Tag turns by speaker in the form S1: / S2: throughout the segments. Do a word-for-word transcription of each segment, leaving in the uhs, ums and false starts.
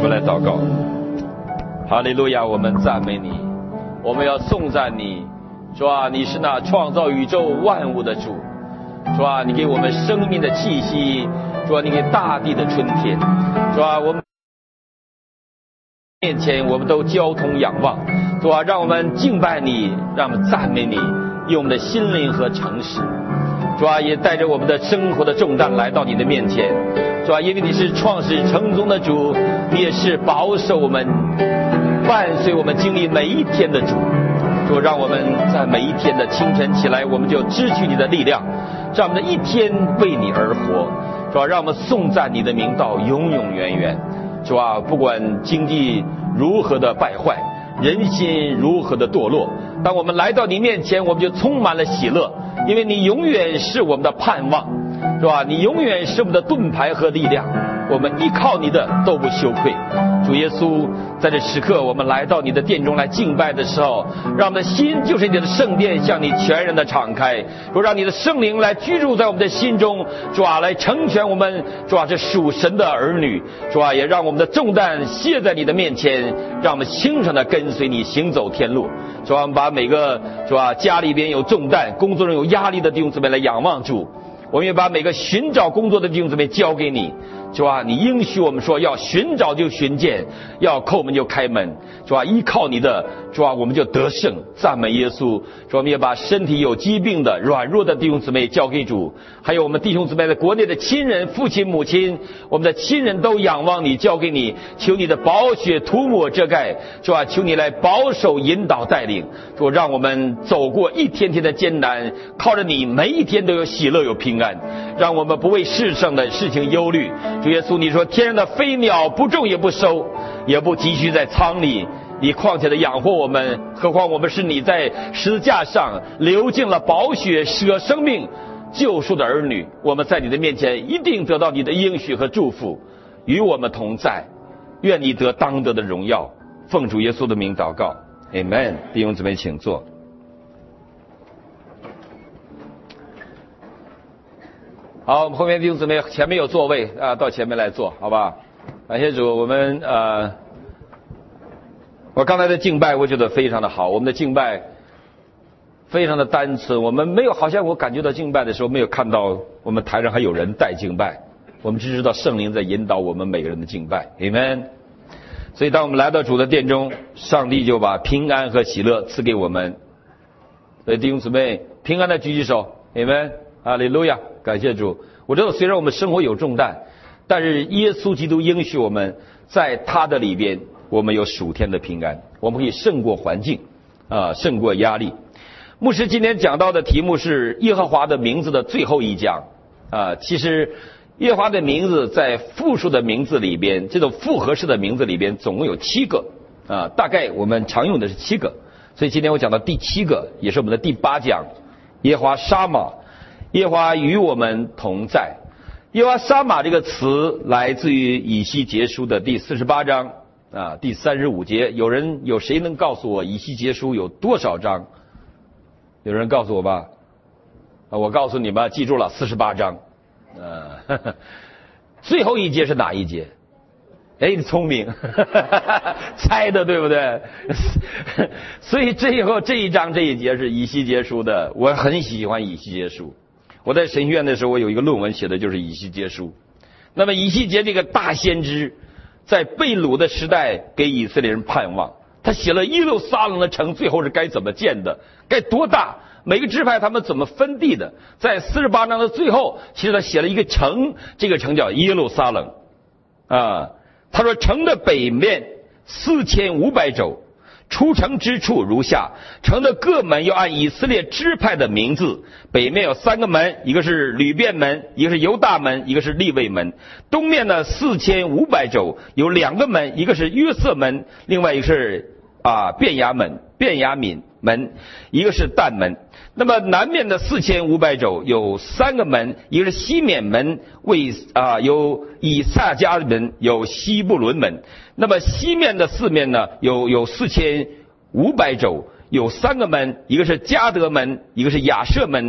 S1: 们来祷告。哈利路亚，我们赞美你，我们要颂赞你。主啊，你是那创造宇宙万物的主。主啊，你给我们生命的气息。主啊，你给大地的春天。主啊，我们面前我们都交通仰望。主啊，让我们敬拜你，让我们赞美你，用我们的心灵和诚实。主啊，也带着我们的生活的重担来到你的面前。主啊，因为你是创始成终的主，你也是保守我们、伴随我们经历每一天的主。主，让我们在每一天的清晨起来，我们就支取你的力量，让我们的一天为你而活。主啊，让我们颂赞你的名到永永远远。主啊，不管经济如何的败坏，人心如何的堕落，当我们来到你面前，我们就充满了喜乐，因为你永远是我们的盼望，是吧？你永远是我们的盾牌和力量，我们依靠你的都不羞愧。主耶稣，在这时刻我们来到你的殿中来敬拜的时候，让我们的心就是你的圣殿，向你全然的敞开。主，让你的圣灵来居住在我们的心中，主啊，来成全我们，主啊，这属神的儿女。主啊，也让我们的重担卸在你的面前，让我们轻省的跟随你行走天路。主啊，我们把每个主啊家里边有重担、工作中有压力的弟兄姊妹来仰望主。我们也把每个寻找工作的弟兄姊妹交给你。主啊，你应许我们说，要寻找就寻见，要叩门就开门。主啊，依靠你的，主啊，我们就得胜。赞美耶稣。主啊，我们也把身体有疾病的、软弱的弟兄姊妹交给主，还有我们弟兄姊妹的国内的亲人、父亲、母亲，我们的亲人都仰望你，交给你。求你的宝血涂抹遮盖。主啊，求你来保守、引导、带领。主，让我们走过一天天的艰难，靠着你，每一天都有喜乐、有平安。让我们不为世上的事情忧虑。主耶稣，你说天上的飞鸟不种也不收，也不积蓄在仓里，你况且的养活我们，何况我们是你在十字架上流尽了宝血舍生命救赎的儿女。我们在你的面前一定得到你的应许和祝福，与我们同在。愿你得当得的荣耀。奉主耶稣的名祷告 Amen。 弟兄姊妹请坐。好，我们后面弟兄姊妹前面有座位啊，到前面来坐，好吧？感谢主。我们呃，我刚才的敬拜我觉得非常的好，我们的敬拜非常的单纯，我们没有，好像我感觉到敬拜的时候没有看到我们台上还有人带敬拜，我们只知道圣灵在引导我们每个人的敬拜 Amen。 所以当我们来到主的殿中，上帝就把平安和喜乐赐给我们。所以弟兄姊妹平安的举起手 Amen。 哈利路亚，感谢主。我知道虽然我们生活有重担，但是耶稣基督应许我们，在他的里边我们有属天的平安，我们可以胜过环境啊、呃，胜过压力。牧师今天讲到的题目是耶和华的名字的最后一讲啊、呃，其实耶和华的名字在复数的名字里边，这种复合式的名字里边总共有七个啊、呃，大概我们常用的是七个，所以今天我讲到第七个，也是我们的第八讲，耶和华沙玛，耶和华与我们同在。耶和华沙玛这个词来自于以西结书的第四十八章啊，第三十五节。有人有谁能告诉我以西结书有多少章？有人告诉我吧？啊，我告诉你们，记住了，四十八章。呃、啊，最后一节是哪一节？哎，你聪明，猜的对不对？所以最后这一章这一节是以西结书的，我很喜欢以西结书。我在神学院的时候，我有一个论文写的就是以西结书。那么以西结这个大先知，在被掳的时代给以色列人盼望，他写了耶路撒冷的城最后是该怎么建的，该多大，每个支派他们怎么分地的。在四十八章的最后，其实他写了一个城，这个城叫耶路撒冷啊。他说城的北面四千五百肘，出城之处如下：城的各门要按以色列支派的名字，北面有三个门，一个是吕便门，一个是犹大门，一个是利未门。东面呢四千五百肘，有两个门，一个是约瑟门，另外一个是啊便雅门便雅悯门，一个是但门。那么南面的四千五百肘有三个门，一个是西缅门，为啊有以萨迦门，有西布伦门。那么西面的四面呢，有有四千五百肘，有三个门，一个是迦得门，一个是亚舍门，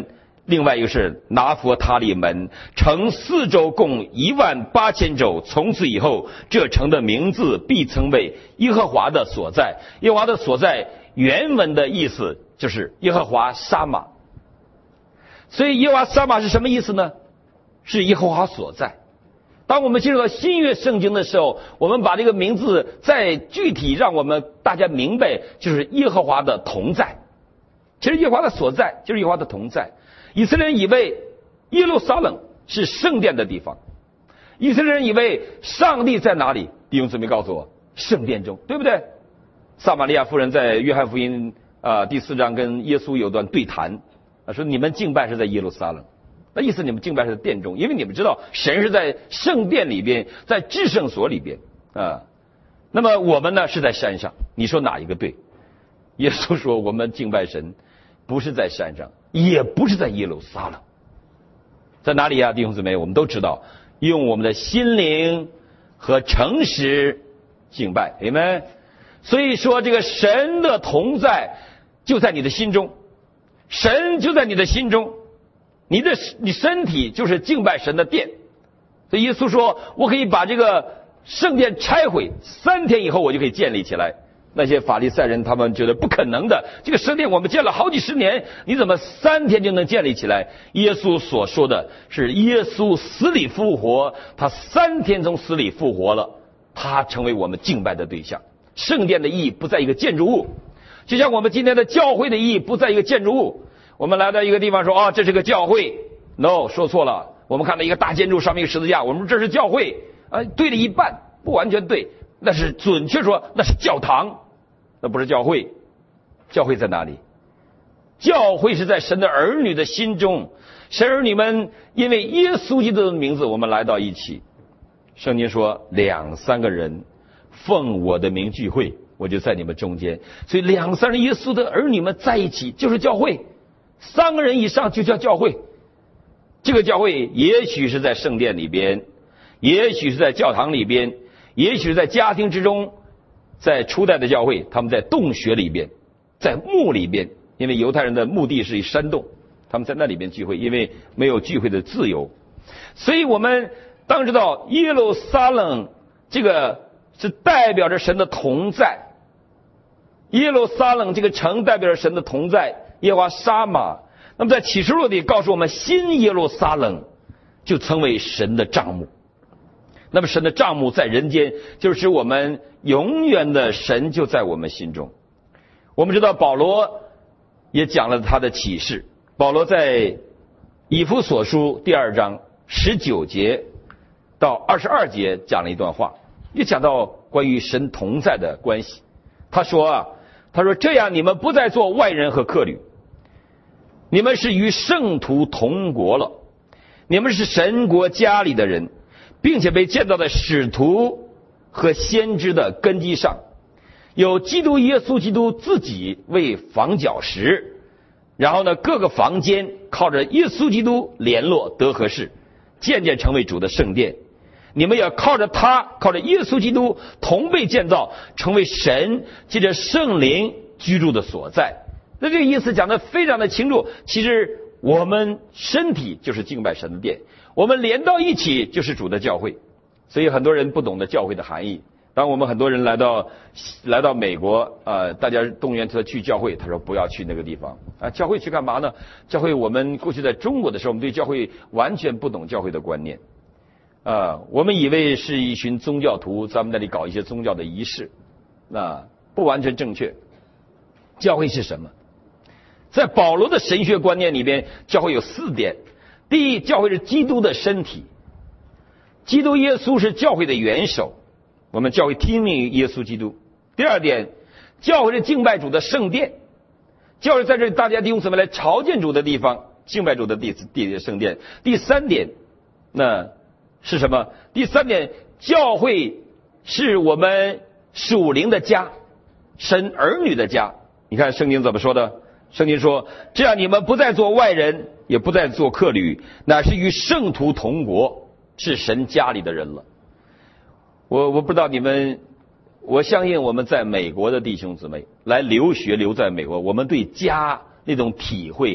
S1: 另外一个是拿佛他利门，城四周共一万八千肘。从此以后，这城的名字必称为耶和华的所在。耶和华的所在原文的意思就是耶和华沙玛。所以耶和华沙玛是什么意思呢？是耶和华所在。当我们进入到新约圣经的时候，我们把这个名字再具体让我们大家明白，就是耶和华的同在。其实耶和华的所在就是耶和华的同在。以色列人以为耶路撒冷是圣殿的地方，以色列人以为上帝在哪里？弟兄姊妹告诉我，圣殿中，对不对？撒玛利亚妇人在约翰福音啊、呃、第四章跟耶稣有段对谈啊，说你们敬拜是在耶路撒冷，那意思你们敬拜是在殿中，因为你们知道神是在圣殿里边，在至圣所里边啊。那么我们呢是在山上，你说哪一个对？耶稣说我们敬拜神不是在山上，也不是在耶路撒冷，在哪里啊？弟兄姊妹，我们都知道，用我们的心灵和诚实敬拜，阿们。所以说，这个神的同在就在你的心中，神就在你的心中，你的你身体就是敬拜神的殿。所以耶稣说，我可以把这个圣殿拆毁，三天以后我就可以建立起来。那些法利赛人他们觉得不可能的，这个圣殿我们建了好几十年，你怎么三天就能建立起来？耶稣所说的是耶稣死里复活，他三天从死里复活了，他成为我们敬拜的对象。圣殿的意义不在一个建筑物，就像我们今天的教会的意义不在一个建筑物。我们来到一个地方说啊，这是个教会 ，no， 说错了。我们看到一个大建筑上面一个十字架，我们说这是教会，啊，对了一半，不完全对，那是准确说那是教堂。那不是教会，教会在哪里？教会是在神的儿女的心中，神儿女们因为耶稣基督的名字，我们来到一起。圣经说，两三个人奉我的名聚会，我就在你们中间。所以两三人耶稣的儿女们在一起就是教会，三个人以上就叫教会。这个教会也许是在圣殿里边，也许是在教堂里边，也许是在家庭之中。在初代的教会，他们在洞穴里边，在墓里边，因为犹太人的墓地是一山洞，他们在那里边聚会，因为没有聚会的自由。所以我们当知道耶路撒冷这个是代表着神的同在，耶路撒冷这个城代表着神的同在，耶和华沙玛。那么在启示录里告诉我们，新耶路撒冷就称为神的帐幕。那么神的帐幕在人间，就是使我们永远的神就在我们心中。我们知道保罗也讲了他的启示，保罗在以弗所书第二章十九节到二十二节讲了一段话，也讲到关于神同在的关系。他说啊，他说这样你们不再做外人和客旅，你们是与圣徒同国了，你们是神国家里的人，并且被建造在使徒和先知的根基上，有基督耶稣基督自己为房角石，然后呢，各个房间靠着耶稣基督联络得合适，渐渐成为主的圣殿。你们也靠着他，靠着耶稣基督同被建造，成为神借着圣灵居住的所在。那这个意思讲得非常的清楚。其实我们身体就是敬拜神的殿，我们连到一起就是主的教会。所以很多人不懂得教会的含义。当我们很多人来到来到美国，呃，大家动员他去教会，他说不要去那个地方啊，教会去干嘛呢？教会我们过去在中国的时候，我们对教会完全不懂教会的观念啊，我们以为是一群宗教徒，咱们那里搞一些宗教的仪式，那不完全正确。教会是什么？在保罗的神学观念里边，教会有四点。第一，教会是基督的身体，基督耶稣是教会的元首，我们教会听命于耶稣基督。第二点，教会是敬拜主的圣殿，教会在这里大家弟兄姊妹来朝见主的地方，敬拜主的地地圣殿。第三点，那是什么？第三点，教会是我们属灵的家，神儿女的家。你看圣经怎么说的？圣经说，这样你们不再做外人，也不再做客旅，乃是与圣徒同国，是神家里的人了。我我不知道你们，我相信我们在美国的弟兄姊妹来留学留在美国，我们对家那种体会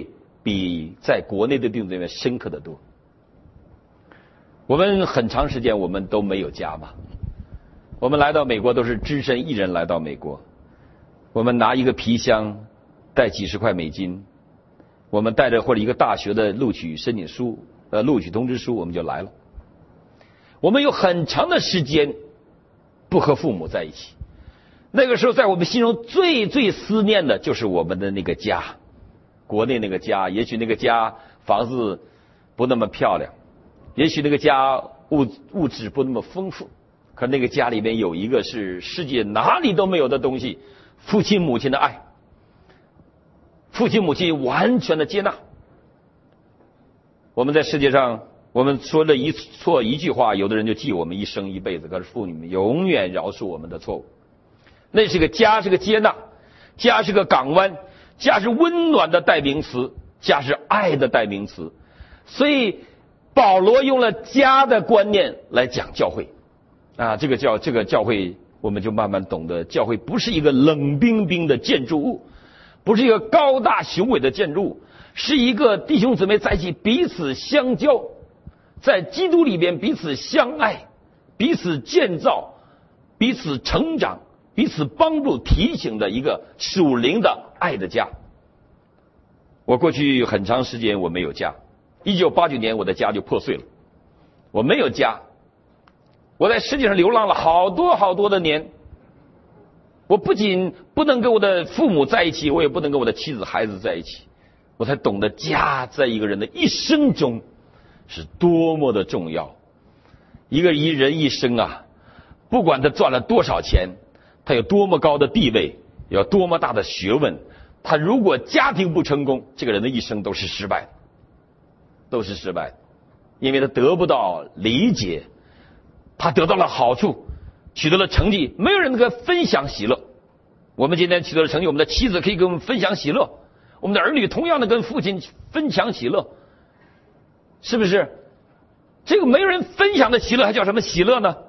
S1: 比在国内的弟兄姊妹深刻的多。我们很长时间我们都没有家嘛，我们来到美国都是只身一人来到美国，我们拿一个皮箱带几十块美金，我们带着或者一个大学的录取申请书呃录取通知书，我们就来了。我们有很长的时间不和父母在一起，那个时候在我们心中最最思念的就是我们的那个家，国内那个家。也许那个家房子不那么漂亮，也许那个家物物质不那么丰富，可那个家里面有一个是世界哪里都没有的东西，父亲母亲的爱，父亲母亲完全的接纳。我们在世界上，我们说了一错一句话，有的人就记我们一生一辈子，可是父女们永远饶恕我们的错误。那是个家，是个接纳，家是个港湾，家是温暖的代名词，家是爱的代名词。所以保罗用了家的观念来讲教会啊，这个教这个教会，我们就慢慢懂得，教会不是一个冷冰冰的建筑物，不是一个高大雄伟的建筑物，是一个弟兄姊妹在一起彼此相交，在基督里边彼此相爱，彼此建造，彼此成长，彼此帮助提醒的一个属灵的爱的家。我过去很长时间我没有家，一九八九年我的家就破碎了，我没有家，我在世界上流浪了好多好多的年。我不仅不能跟我的父母在一起，我也不能跟我的妻子孩子在一起，我才懂得家在一个人的一生中是多么的重要。一个人一生啊，不管他赚了多少钱，他有多么高的地位，有多么大的学问，他如果家庭不成功，这个人的一生都是失败的，都是失败的。因为他得不到理解，他得到了好处，取得了成绩，没有人能够分享喜乐。我们今天取得了成绩，我们的妻子可以跟我们分享喜乐，我们的儿女同样的跟父亲分享喜乐，是不是？这个没有人分享的喜乐还叫什么喜乐呢？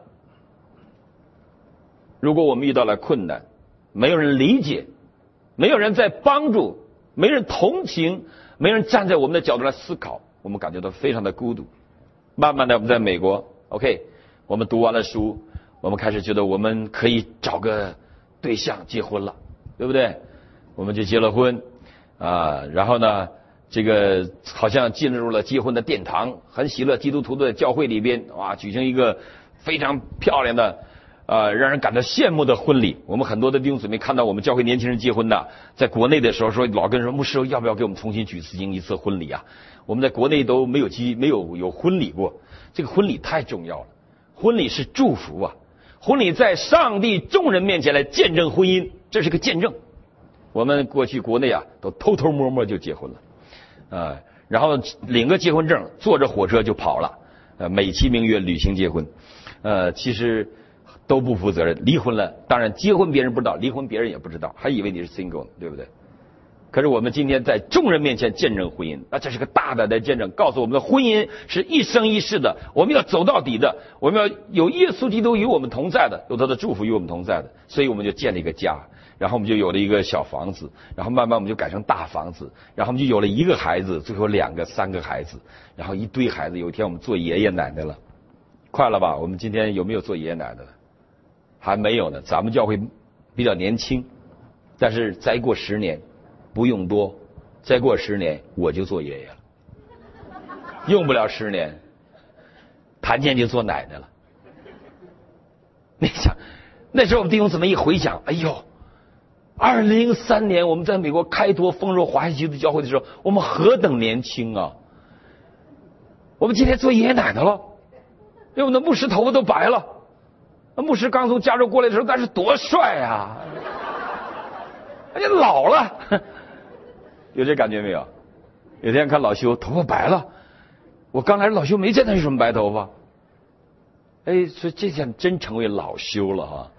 S1: 如果我们遇到了困难，没有人理解，没有人在帮助，没人同情，没人站在我们的角度来思考，我们感觉到非常的孤独。慢慢的我们在美国 OK， 我们读完了书，我们开始觉得我们可以找个对象结婚了，对不对？我们就结了婚啊，然后呢这个好像进入了结婚的殿堂，很喜乐，基督徒的教会里边哇，举行一个非常漂亮的呃，让人感到羡慕的婚礼。我们很多的弟兄姊妹看到我们教会年轻人结婚的，在国内的时候说，老跟人说牧师要不要给我们重新举行一次婚礼啊？我们在国内都没有机没有有婚礼过，这个婚礼太重要了，婚礼是祝福啊，婚礼在上帝众人面前来见证婚姻，这是个见证。我们过去国内啊，都偷偷摸摸就结婚了，呃，然后领个结婚证，坐着火车就跑了，呃，美其名曰旅行结婚，呃，其实都不负责任。离婚了，当然结婚别人不知道，离婚别人也不知道，还以为你是 single， 对不对？可是我们今天在众人面前见证婚姻，那这是个大胆的见证，告诉我们的婚姻是一生一世的，我们要走到底的，我们要有耶稣基督与我们同在的，有他的祝福与我们同在的，所以我们就建了一个家，然后我们就有了一个小房子，然后慢慢我们就改成大房子，然后我们就有了一个孩子，最后两个三个孩子，然后一堆孩子。有一天我们做爷爷奶奶了，快了吧？我们今天有没有做爷爷奶奶了？还没有呢，咱们教会比较年轻，但是再过十年不用多，再过十年我就做爷爷了，用不了十年谭健就做奶奶了。你想那时候我们弟兄姊妹一回想，哎呦，二零零三年我们在美国开拓丰荣华西基督教会的时候，我们何等年轻啊！我们今天做爷爷奶奶了，因为我们的牧师头发都白了。那牧师刚从加州过来的时候，那是多帅啊！而且老了，有这感觉没有？有天看老修头发白了，我刚来老修没见他有什么白头发，哎，所以这下真成为老修了哈，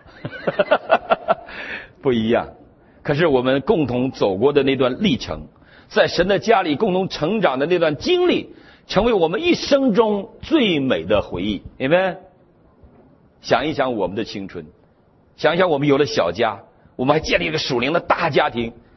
S1: 不一样。可是我们共同走过的那段历程，在神的家里共同成长的那段经历，成为我们一生中最美的回忆。你们想一想我们的青春，想一想我们有了小家，我们还建立一个属灵的大家庭，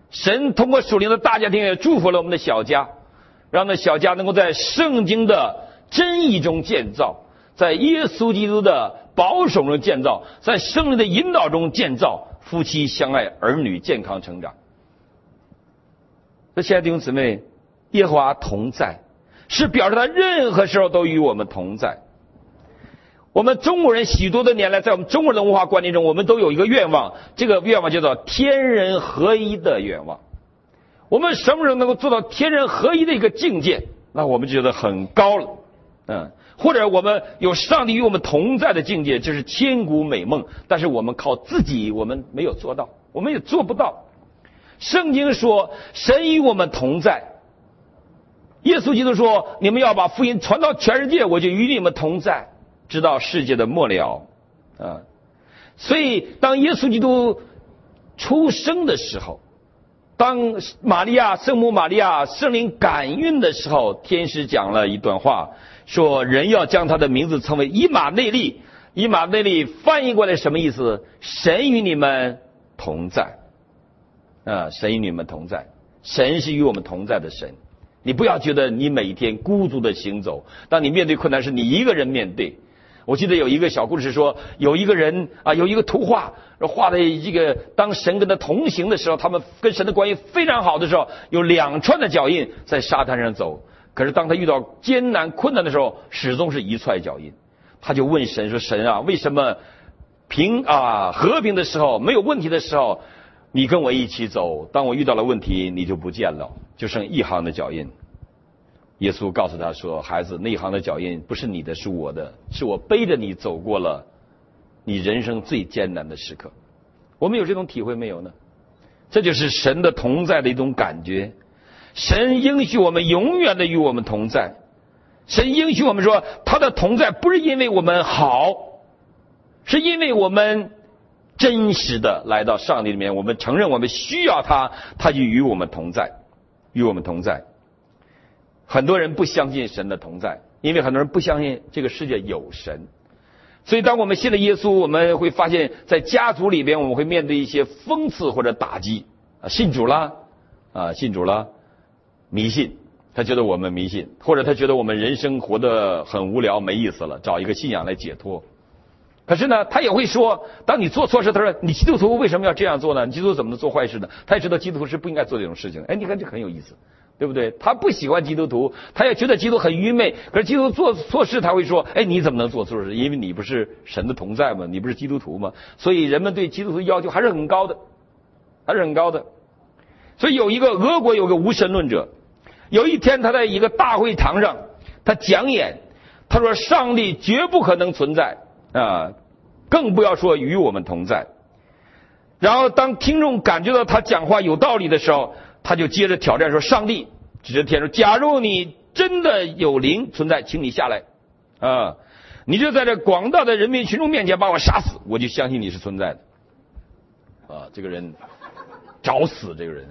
S1: 神通过属灵的大家庭也祝福了我们的小家，让那小家能够在圣经的真意中建造，在耶稣基督的保守中建造，在圣灵的引导中建造，夫妻相爱，儿女健康成长。所以亲爱的弟兄姊妹，耶和华同在是表示他任何时候都与我们同在。我们中国人许多的年来，在我们中国人的文化观念中，我们都有一个愿望，这个愿望叫做天人合一的愿望。我们什么时候能够做到天人合一的一个境界，那我们就觉得很高了。嗯，或者我们有上帝与我们同在的境界，这是千古美梦。但是我们靠自己，我们没有做到，我们也做不到。圣经说，神与我们同在。耶稣基督说，你们要把福音传到全世界，我就与你们同在，直到世界的末了。啊，所以当耶稣基督出生的时候，当玛利亚圣母玛利亚圣灵感孕的时候，天使讲了一段话，说人要将他的名字称为以马内利。以马内利翻译过来什么意思？神与你们同在。啊，神与你们同在，神是与我们同在的神。你不要觉得你每天孤独的行走，当你面对困难时，你一个人面对。我记得有一个小故事说，有一个人啊，有一个图画画的这个，当神跟他同行的时候，他们跟神的关系非常好的时候，有两串的脚印在沙滩上走。可是当他遇到艰难困难的时候，始终是一串脚印。他就问神说：“神啊，为什么平啊和平的时候，没有问题的时候，你跟我一起走，当我遇到了问题，你就不见了，就剩一行的脚印。”耶稣告诉他说：“孩子，那一行的脚印不是你的，是我的，是我背着你走过了你人生最艰难的时刻。”我们有这种体会没有呢？这就是神的同在的一种感觉。神应许我们永远的与我们同在。神应许我们说，他的同在不是因为我们好，是因为我们真实的来到上帝里面，我们承认我们需要他，他就与我们同在，与我们同在。很多人不相信神的同在，因为很多人不相信这个世界有神。所以当我们信了耶稣，我们会发现在家族里边，我们会面对一些讽刺或者打击。啊，信主了啊，信主了，迷信，他觉得我们迷信，或者他觉得我们人生活得很无聊没意思了，找一个信仰来解脱。可是呢，他也会说，当你做错事，他说你基督徒为什么要这样做呢？你基督徒怎么能做坏事呢？他也知道基督徒是不应该做这种事情的。哎，你看这很有意思，对不对？他不喜欢基督徒，他也觉得基督很愚昧。可是基督徒做错事，他会说：“哎，你怎么能做错事？因为你不是神的同在嘛，你不是基督徒嘛。”所以人们对基督徒要求还是很高的，还是很高的。所以有一个俄国有个无神论者，有一天他在一个大会堂上，他讲演，他说：“上帝绝不可能存在啊，更不要说与我们同在。”然后当听众感觉到他讲话有道理的时候，他就接着挑战说：“上帝，指着天说，假如你真的有灵存在，请你下来啊！你就在这广大的人民群众面前把我杀死，我就相信你是存在的。”啊，这个人找死，这个人，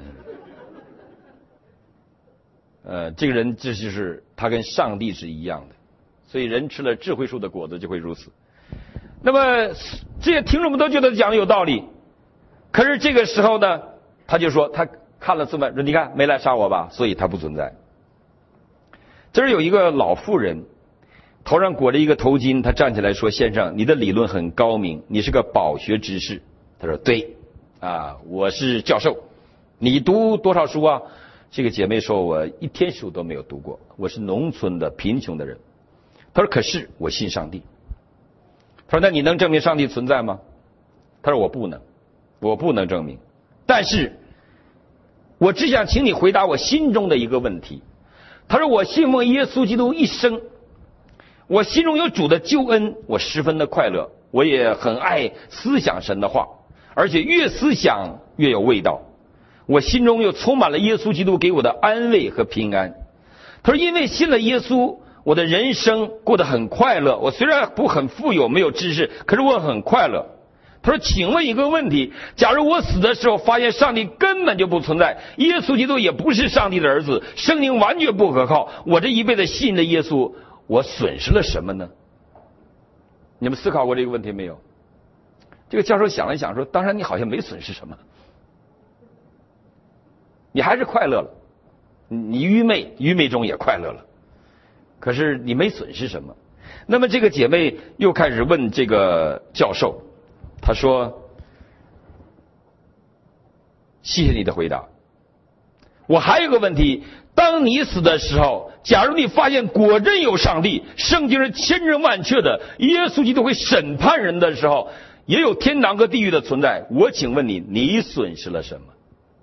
S1: 呃，这个人这就是他跟上帝是一样的，所以人吃了智慧树的果子就会如此。那么这些听众们都觉得讲的有道理，可是这个时候呢，他就说他看了字幕说：“你看没来杀我吧，所以他不存在。”这儿有一个老妇人，头上裹着一个头巾，她站起来说：“先生，你的理论很高明，你是个饱学之士。”他说：“对啊，我是教授。你读多少书啊？”这个姐妹说：“我一天书都没有读过，我是农村的贫穷的人。”他说：“可是我信上帝。”他说：“那你能证明上帝存在吗？”他说：“我不能，我不能证明。但是我只想请你回答我心中的一个问题。”他说：“我信奉耶稣基督一生，我心中有主的救恩，我十分的快乐，我也很爱思想神的话，而且越思想越有味道。我心中又充满了耶稣基督给我的安慰和平安。”他说：“因为信了耶稣，我的人生过得很快乐。我虽然不很富有，没有知识，可是我很快乐。”他说：“请问一个问题，假如我死的时候发现上帝根本就不存在，耶稣基督也不是上帝的儿子，圣灵完全不可靠，我这一辈子信了耶稣，我损失了什么呢？”你们思考过这个问题没有？这个教授想了想说：“当然你好像没损失什么。” 你还是快乐了，你愚昧，愚昧中也快乐了，可是你没损失什么。那么这个姐妹又开始问这个教授，她说：谢谢你的回答，我还有个问题，当你死的时候，假如你发现果真有上帝，圣经是千真万确的，耶稣基督会审判人的时候，也有天堂和地狱的存在，我请问你，你损失了什么？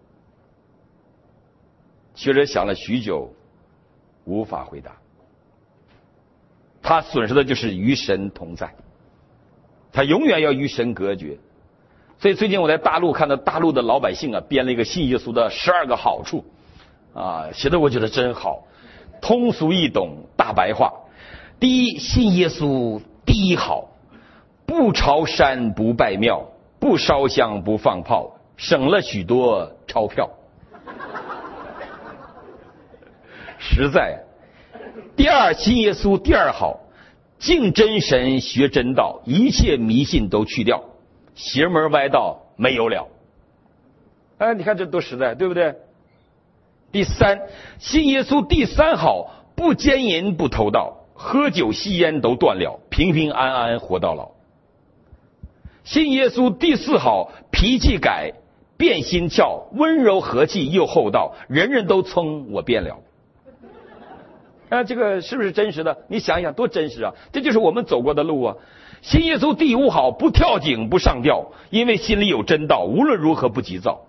S1: 学者想了许久，无法回答。他损失的就是与神同在，他永远要与神隔绝。所以最近我在大陆看到大陆的老百姓啊，编了一个信耶稣的十二个好处啊，写的我觉得真好，通俗易懂，大白话。第一，信耶稣第一好，不朝山不拜庙，不烧香不放炮，省了许多钞票，实在。第二，信耶稣第二好，敬真神学真道，一切迷信都去掉，邪门歪道没有了。哎，你看这多实在，对不对？第三，信耶稣第三好，不奸淫不偷盗，喝酒吸烟都断了，平平安安活到老。信耶稣第四好，脾气改，变心窍，温柔和气又厚道，人人都称我变了。啊，这个是不是真实的？你想一想，多真实啊！这就是我们走过的路啊。信耶稣第五好，不跳井不上吊，因为心里有真道，无论如何不急躁。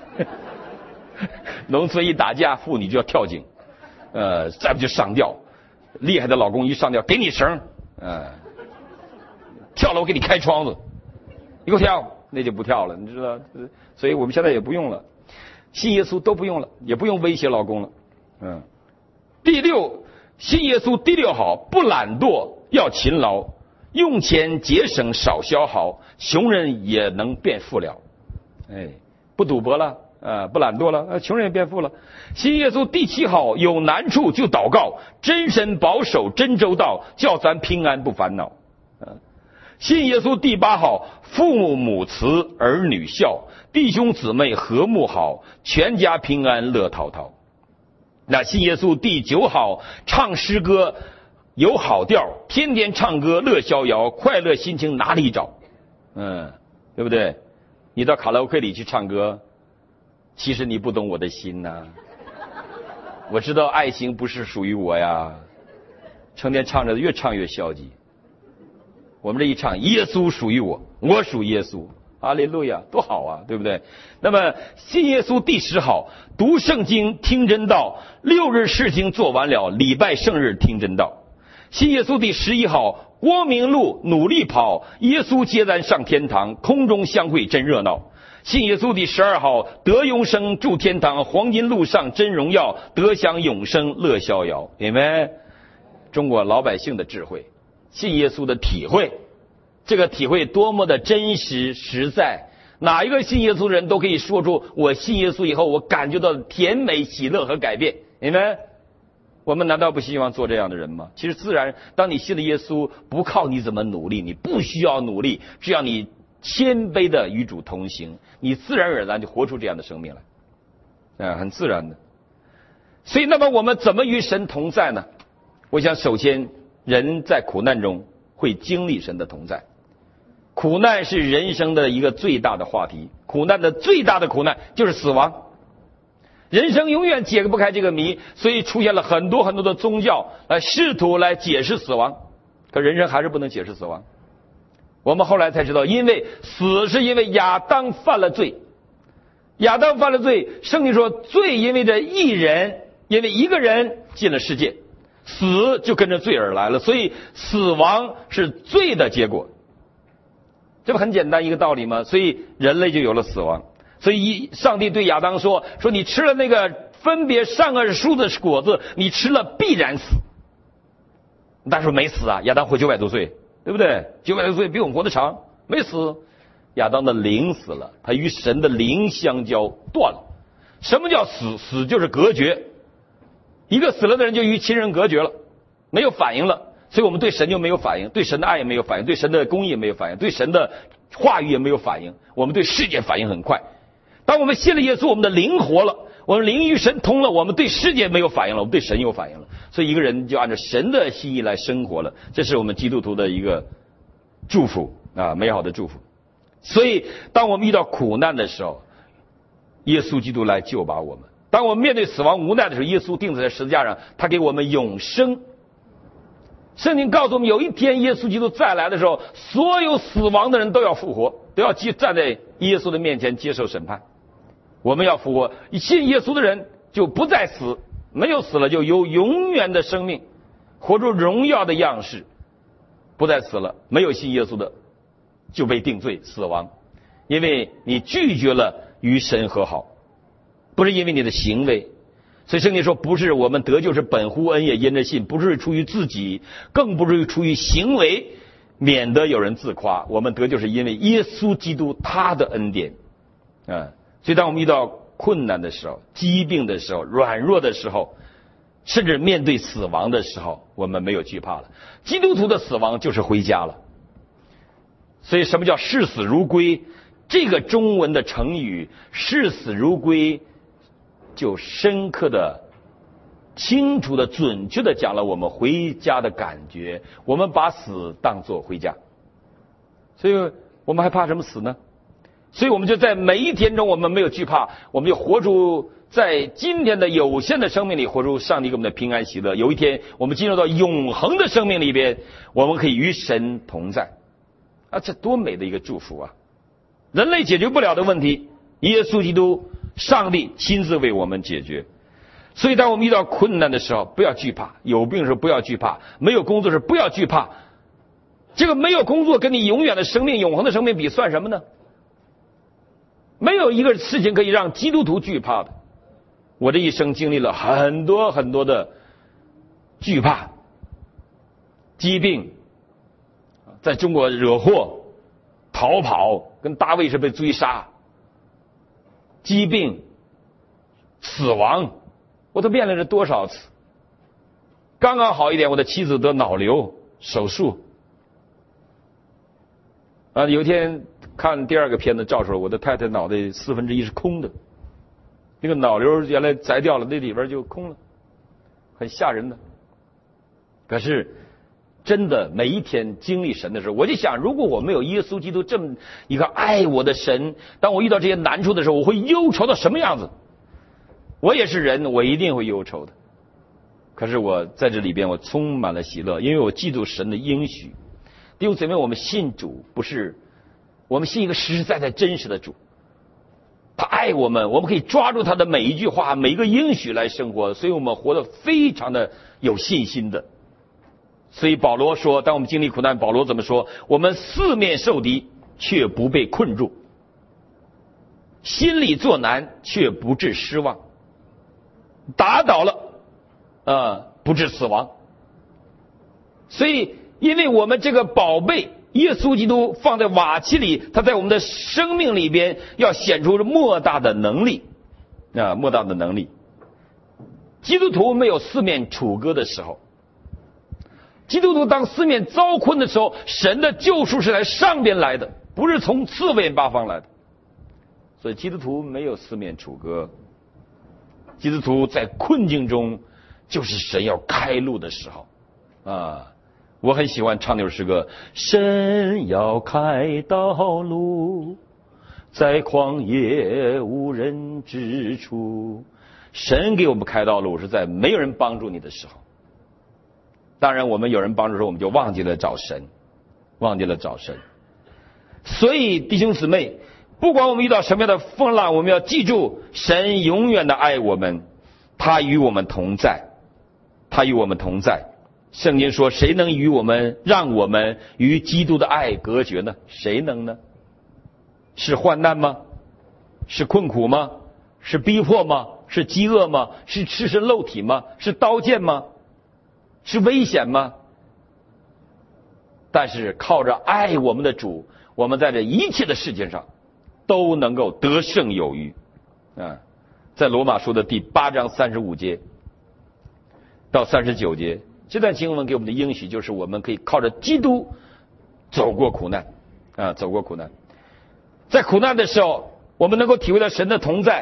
S1: 农村一打架，妇女就要跳井，呃，再不就上吊。厉害的老公一上吊，给你绳，呃，跳了我给你开窗子，你给我跳，那就不跳了，你知道？所以我们现在也不用了，信耶稣都不用了，也不用威胁老公了，嗯。第六，信耶稣第六好，不懒惰要勤劳，用钱节省少消耗，穷人也能变富了。哎，不赌博了，呃，不懒惰了，呃，穷人也变富了。信耶稣第七好，有难处就祷告，真神保守真周到，叫咱平安不烦恼。呃、信耶稣第八好，父母慈儿女孝，弟兄姊妹和睦好，全家平安乐陶陶。那信耶稣第九好，唱诗歌有好调，天天唱歌乐逍遥，快乐心情哪里找？嗯，对不对？你到卡拉 OK 里去唱歌，其实你不懂我的心呐、啊。我知道爱情不是属于我呀，成天唱着越唱越消极。我们这一唱，耶稣属于我，我属耶稣。哈利路亚，多好啊，对不对？那么信耶稣第十好，读圣经听真道，六日释经做完了，礼拜圣日听真道。信耶稣第十一好，光明路努力跑，耶稣接咱上天堂，空中相会真热闹。信耶稣第十二好，得永生住天堂，黄金路上真荣耀，得享永生乐逍遥。因为中国老百姓的智慧，信耶稣的体会，这个体会多么的真实实在，哪一个信耶稣的人都可以说出我信耶稣以后我感觉到甜美喜乐和改变。你们我们难道不希望做这样的人吗？其实自然，当你信了耶稣，不靠你怎么努力，你不需要努力，只要你谦卑的与主同行，你自然而然就活出这样的生命来，啊，很自然的。所以那么我们怎么与神同在呢？我想首先人在苦难中会经历神的同在。苦难是人生的一个最大的话题，苦难的最大的苦难就是死亡。人生永远解不开这个谜，所以出现了很多很多的宗教来试图来解释死亡，可人生还是不能解释死亡。我们后来才知道，因为死是因为亚当犯了罪，亚当犯了罪，圣经说罪因为这一人，因为一个人进了世界，死就跟着罪而来了，所以死亡是罪的结果。这不很简单一个道理吗？所以人类就有了死亡。所以上帝对亚当说，说你吃了那个分别善恶树的果子，你吃了必然死。但是没死啊，亚当活九百多岁，对不对？九百多岁比我们活得长，没死。亚当的灵死了，他与神的灵相交断了。什么叫死？死就是隔绝，一个死了的人就与亲人隔绝了，没有反应了。所以我们对神就没有反应，对神的爱也没有反应，对神的公义也没有反应，对神的话语也没有反应。我们对世界反应很快。当我们信了耶稣，我们的灵活了， 我们灵与神通了，我们对世界没有反应了，我们对神有反应了。所以一个人就按照神的心意来生活了，这是我们基督徒的一个祝福啊，美好的祝福。所以当我们遇到苦难的时候，耶稣基督来救拔我们；当我们面对死亡无奈的时候，耶稣钉死在十字架上，他给我们永生。圣经告诉我们，有一天耶稣基督再来的时候，所有死亡的人都要复活，都要站在耶稣的面前接受审判。我们要复活，信耶稣的人就不再死，没有死了就有永远的生命，活出荣耀的样式，不再死了。没有信耶稣的就被定罪死亡，因为你拒绝了与神和好，不是因为你的行为。所以圣经说，不是我们得救是本乎恩也，因着信，不是出于自己，更不是出于行为，免得有人自夸。我们得救是因为耶稣基督他的恩典啊。所以当我们遇到困难的时候，疾病的时候，软弱的时候，甚至面对死亡的时候，我们没有惧怕了。基督徒的死亡就是回家了。所以什么叫视死如归？这个中文的成语视死如归，就深刻的、清楚的、准确的讲了我们回家的感觉。我们把死当作回家，所以我们还怕什么死呢？所以我们就在每一天中，我们没有惧怕，我们就活出在今天的有限的生命里，活出上帝给我们的平安喜乐。有一天我们进入到永恒的生命里边，我们可以与神同在啊！这多美的一个祝福啊！人类解决不了的问题，耶稣基督上帝亲自为我们解决。所以当我们遇到困难的时候，不要惧怕；有病的时候不要惧怕；没有工作的时候不要惧怕。这个没有工作跟你永远的生命、永恒的生命比，算什么呢？没有一个事情可以让基督徒惧怕的。我这一生经历了很多很多的惧怕、疾病，在中国惹祸、逃跑，跟大卫是被追杀，疾病、死亡，我都面临着多少次。刚刚好一点，我的妻子得脑瘤手术啊，有一天看第二个片子照出来，我的太太脑袋四分之一是空的，那个脑瘤原来摘掉了，那里边就空了，很吓人的。可是真的每一天经历神的时候，我就想，如果我没有耶稣基督这么一个爱我的神，当我遇到这些难处的时候，我会忧愁到什么样子？我也是人，我一定会忧愁的。可是我在这里边，我充满了喜乐，因为我记住神的应许。弟兄姊妹，我们信主不是，我们信一个实实在在真实的主，他爱我们，我们可以抓住他的每一句话、每一个应许来生活，所以我们活得非常的有信心的。所以保罗说，当我们经历苦难，保罗怎么说？我们四面受敌，却不被困住；心里作难，却不致失望；打倒了，呃，不致死亡。所以因为我们这个宝贝耶稣基督放在瓦器里，他在我们的生命里边要显出莫大的能力啊，莫大的能力。基督徒没有四面楚歌的时候，基督徒当四面遭困的时候，神的救赎是来上边来的，不是从四面八方来的。所以基督徒没有四面楚歌，基督徒在困境中就是神要开路的时候啊。我很喜欢唱那首诗歌，神要开道路，在旷野无人之处。神给我们开道路是在没有人帮助你的时候。当然我们有人帮助的时候，我们就忘记了找神，忘记了找神。所以弟兄姊妹，不管我们遇到什么样的风浪，我们要记住，神永远的爱我们，他与我们同在，他与我们同在。圣经说，谁能与我们让我们与基督的爱隔绝呢？谁能呢？是患难吗？是困苦吗？是逼迫吗？是饥饿吗？是赤身露体吗？是刀剑吗？是危险吗？但是靠着爱我们的主，我们在这一切的事情上都能够得胜有余啊！在罗马书的第八章三十五节到三十九节，这段经文给我们的应许就是我们可以靠着基督走过苦难啊，走过苦难。在苦难的时候，我们能够体会到神的同在，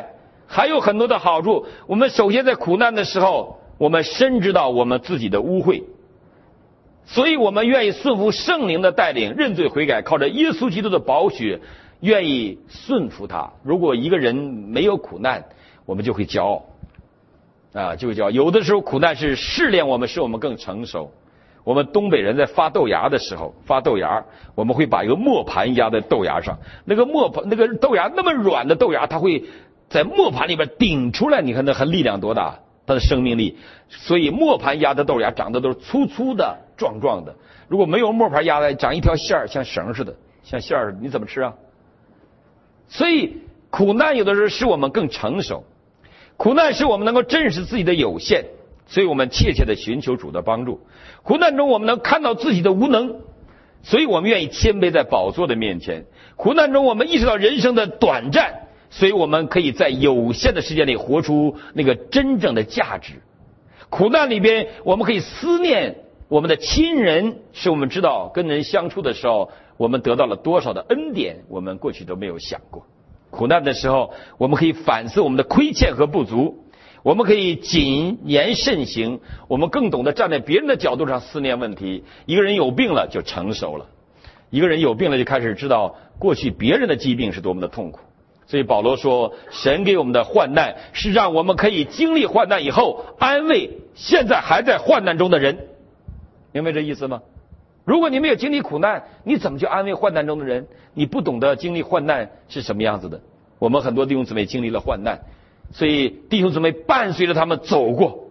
S1: 还有很多的好处。我们首先在苦难的时候，我们深知到我们自己的污秽，所以我们愿意顺服圣灵的带领，认罪悔改，靠着耶稣基督的宝血，愿意顺服他。如果一个人没有苦难，我们就会骄傲啊，就会骄傲。有的时候苦难是试炼我们，使我们更成熟。我们东北人在发豆芽的时候，发豆芽，我们会把一个磨盘压在豆芽上，那个磨盘那个豆芽那么软的豆芽，它会在磨盘里边顶出来，你看那很力量多大，它的生命力。所以磨盘压的豆芽长得都是粗粗的壮壮的，如果没有磨盘压的，长一条线儿像绳似的，像线儿，你怎么吃啊？所以苦难有的时候使我们更成熟，苦难使我们能够正视自己的有限，所以我们切切的寻求主的帮助。苦难中我们能看到自己的无能，所以我们愿意谦卑在宝座的面前。苦难中我们意识到人生的短暂，所以我们可以在有限的时间里活出那个真正的价值。苦难里边我们可以思念我们的亲人，使我们知道跟人相处的时候我们得到了多少的恩典，我们过去都没有想过。苦难的时候我们可以反思我们的亏欠和不足，我们可以谨言慎行，我们更懂得站在别人的角度上思念问题。一个人有病了就成熟了，一个人有病了就开始知道过去别人的疾病是多么的痛苦。所以保罗说，神给我们的患难是让我们可以经历患难以后安慰现在还在患难中的人。明白这意思吗？如果你没有经历苦难，你怎么去安慰患难中的人？你不懂得经历患难是什么样子的。我们很多弟兄姊妹经历了患难，所以弟兄姊妹伴随着他们走过。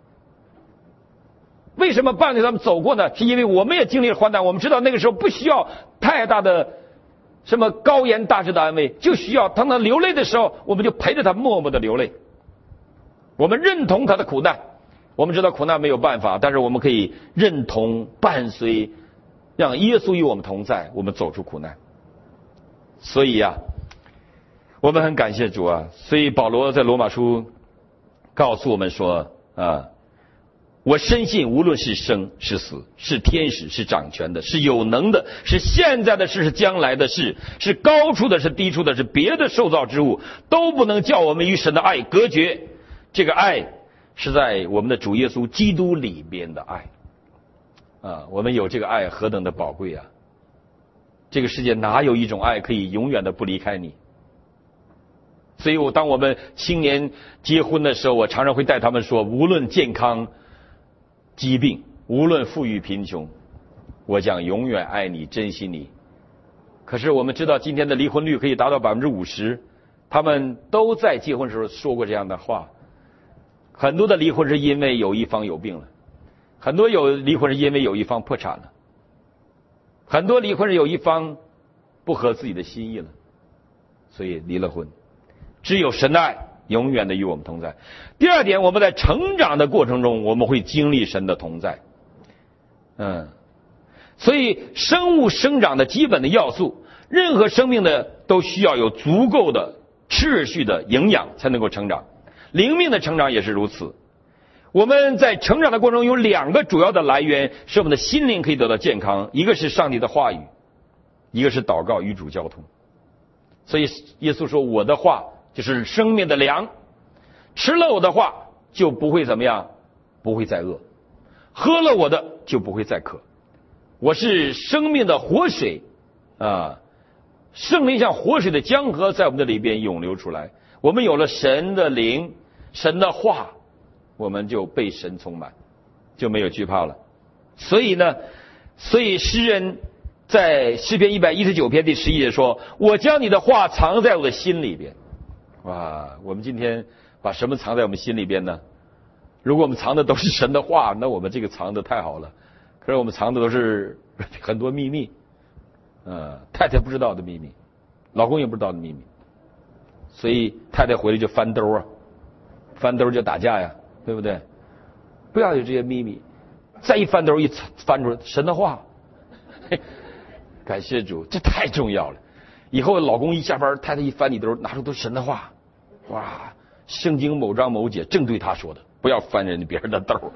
S1: 为什么伴随他们走过呢？是因为我们也经历了患难，我们知道那个时候不需要太大的什么高言大志的安慰，就需要当他流泪的时候，我们就陪着他默默的流泪。我们认同他的苦难，我们知道苦难没有办法，但是我们可以认同伴随，让耶稣与我们同在，我们走出苦难。所以呀、啊，我们很感谢主啊！所以保罗在罗马书告诉我们说啊，我深信无论是生是死，是天使是掌权的，是有能的，是现在的事是将来的事，是高处的是低处的，是别的受造之物，都不能叫我们与神的爱隔绝。这个爱是在我们的主耶稣基督里边的爱啊！我们有这个爱何等的宝贵啊！这个世界哪有一种爱可以永远的不离开你？所以我当我们青年结婚的时候，我常常会带他们说，无论健康疾病，无论富裕贫穷，我将永远爱你珍惜你。可是我们知道今天的离婚率可以达到百分之五十，他们都在结婚时候说过这样的话。很多的离婚是因为有一方有病了，很多有离婚是因为有一方破产了，很多离婚是有一方不合自己的心意了，所以离了婚。只有神的爱永远的与我们同在。第二点，我们在成长的过程中，我们会经历神的同在。嗯，所以生物生长的基本的要素，任何生命的都需要有足够的秩序的营养才能够成长。灵命的成长也是如此。我们在成长的过程中有两个主要的来源，使我们的心灵可以得到健康，一个是上帝的话语，一个是祷告与主交通。所以耶稣说，我的话就是生命的粮，吃了我的话就不会怎么样，不会再饿，喝了我的就不会再渴。我是生命的活水啊，圣灵像活水的江河在我们的里边涌流出来。我们有了神的灵，神的话，我们就被神充满，就没有惧怕了。所以呢，所以诗人在诗篇一百一十九篇第十一节说，我将你的话藏在我的心里边。哇，我们今天把什么藏在我们心里边呢？如果我们藏的都是神的话，那我们这个藏的太好了。可是我们藏的都是很多秘密，呃，太太不知道的秘密，老公也不知道的秘密。所以太太回来就翻兜啊，翻兜就打架呀，对不对？不要有这些秘密。再一翻兜一翻出来神的话，感谢主，这太重要了。以后老公一下班，太太一翻你兜，拿出都是神的话，哇，圣经某章某节正对他说的，不要翻人家别人的兜，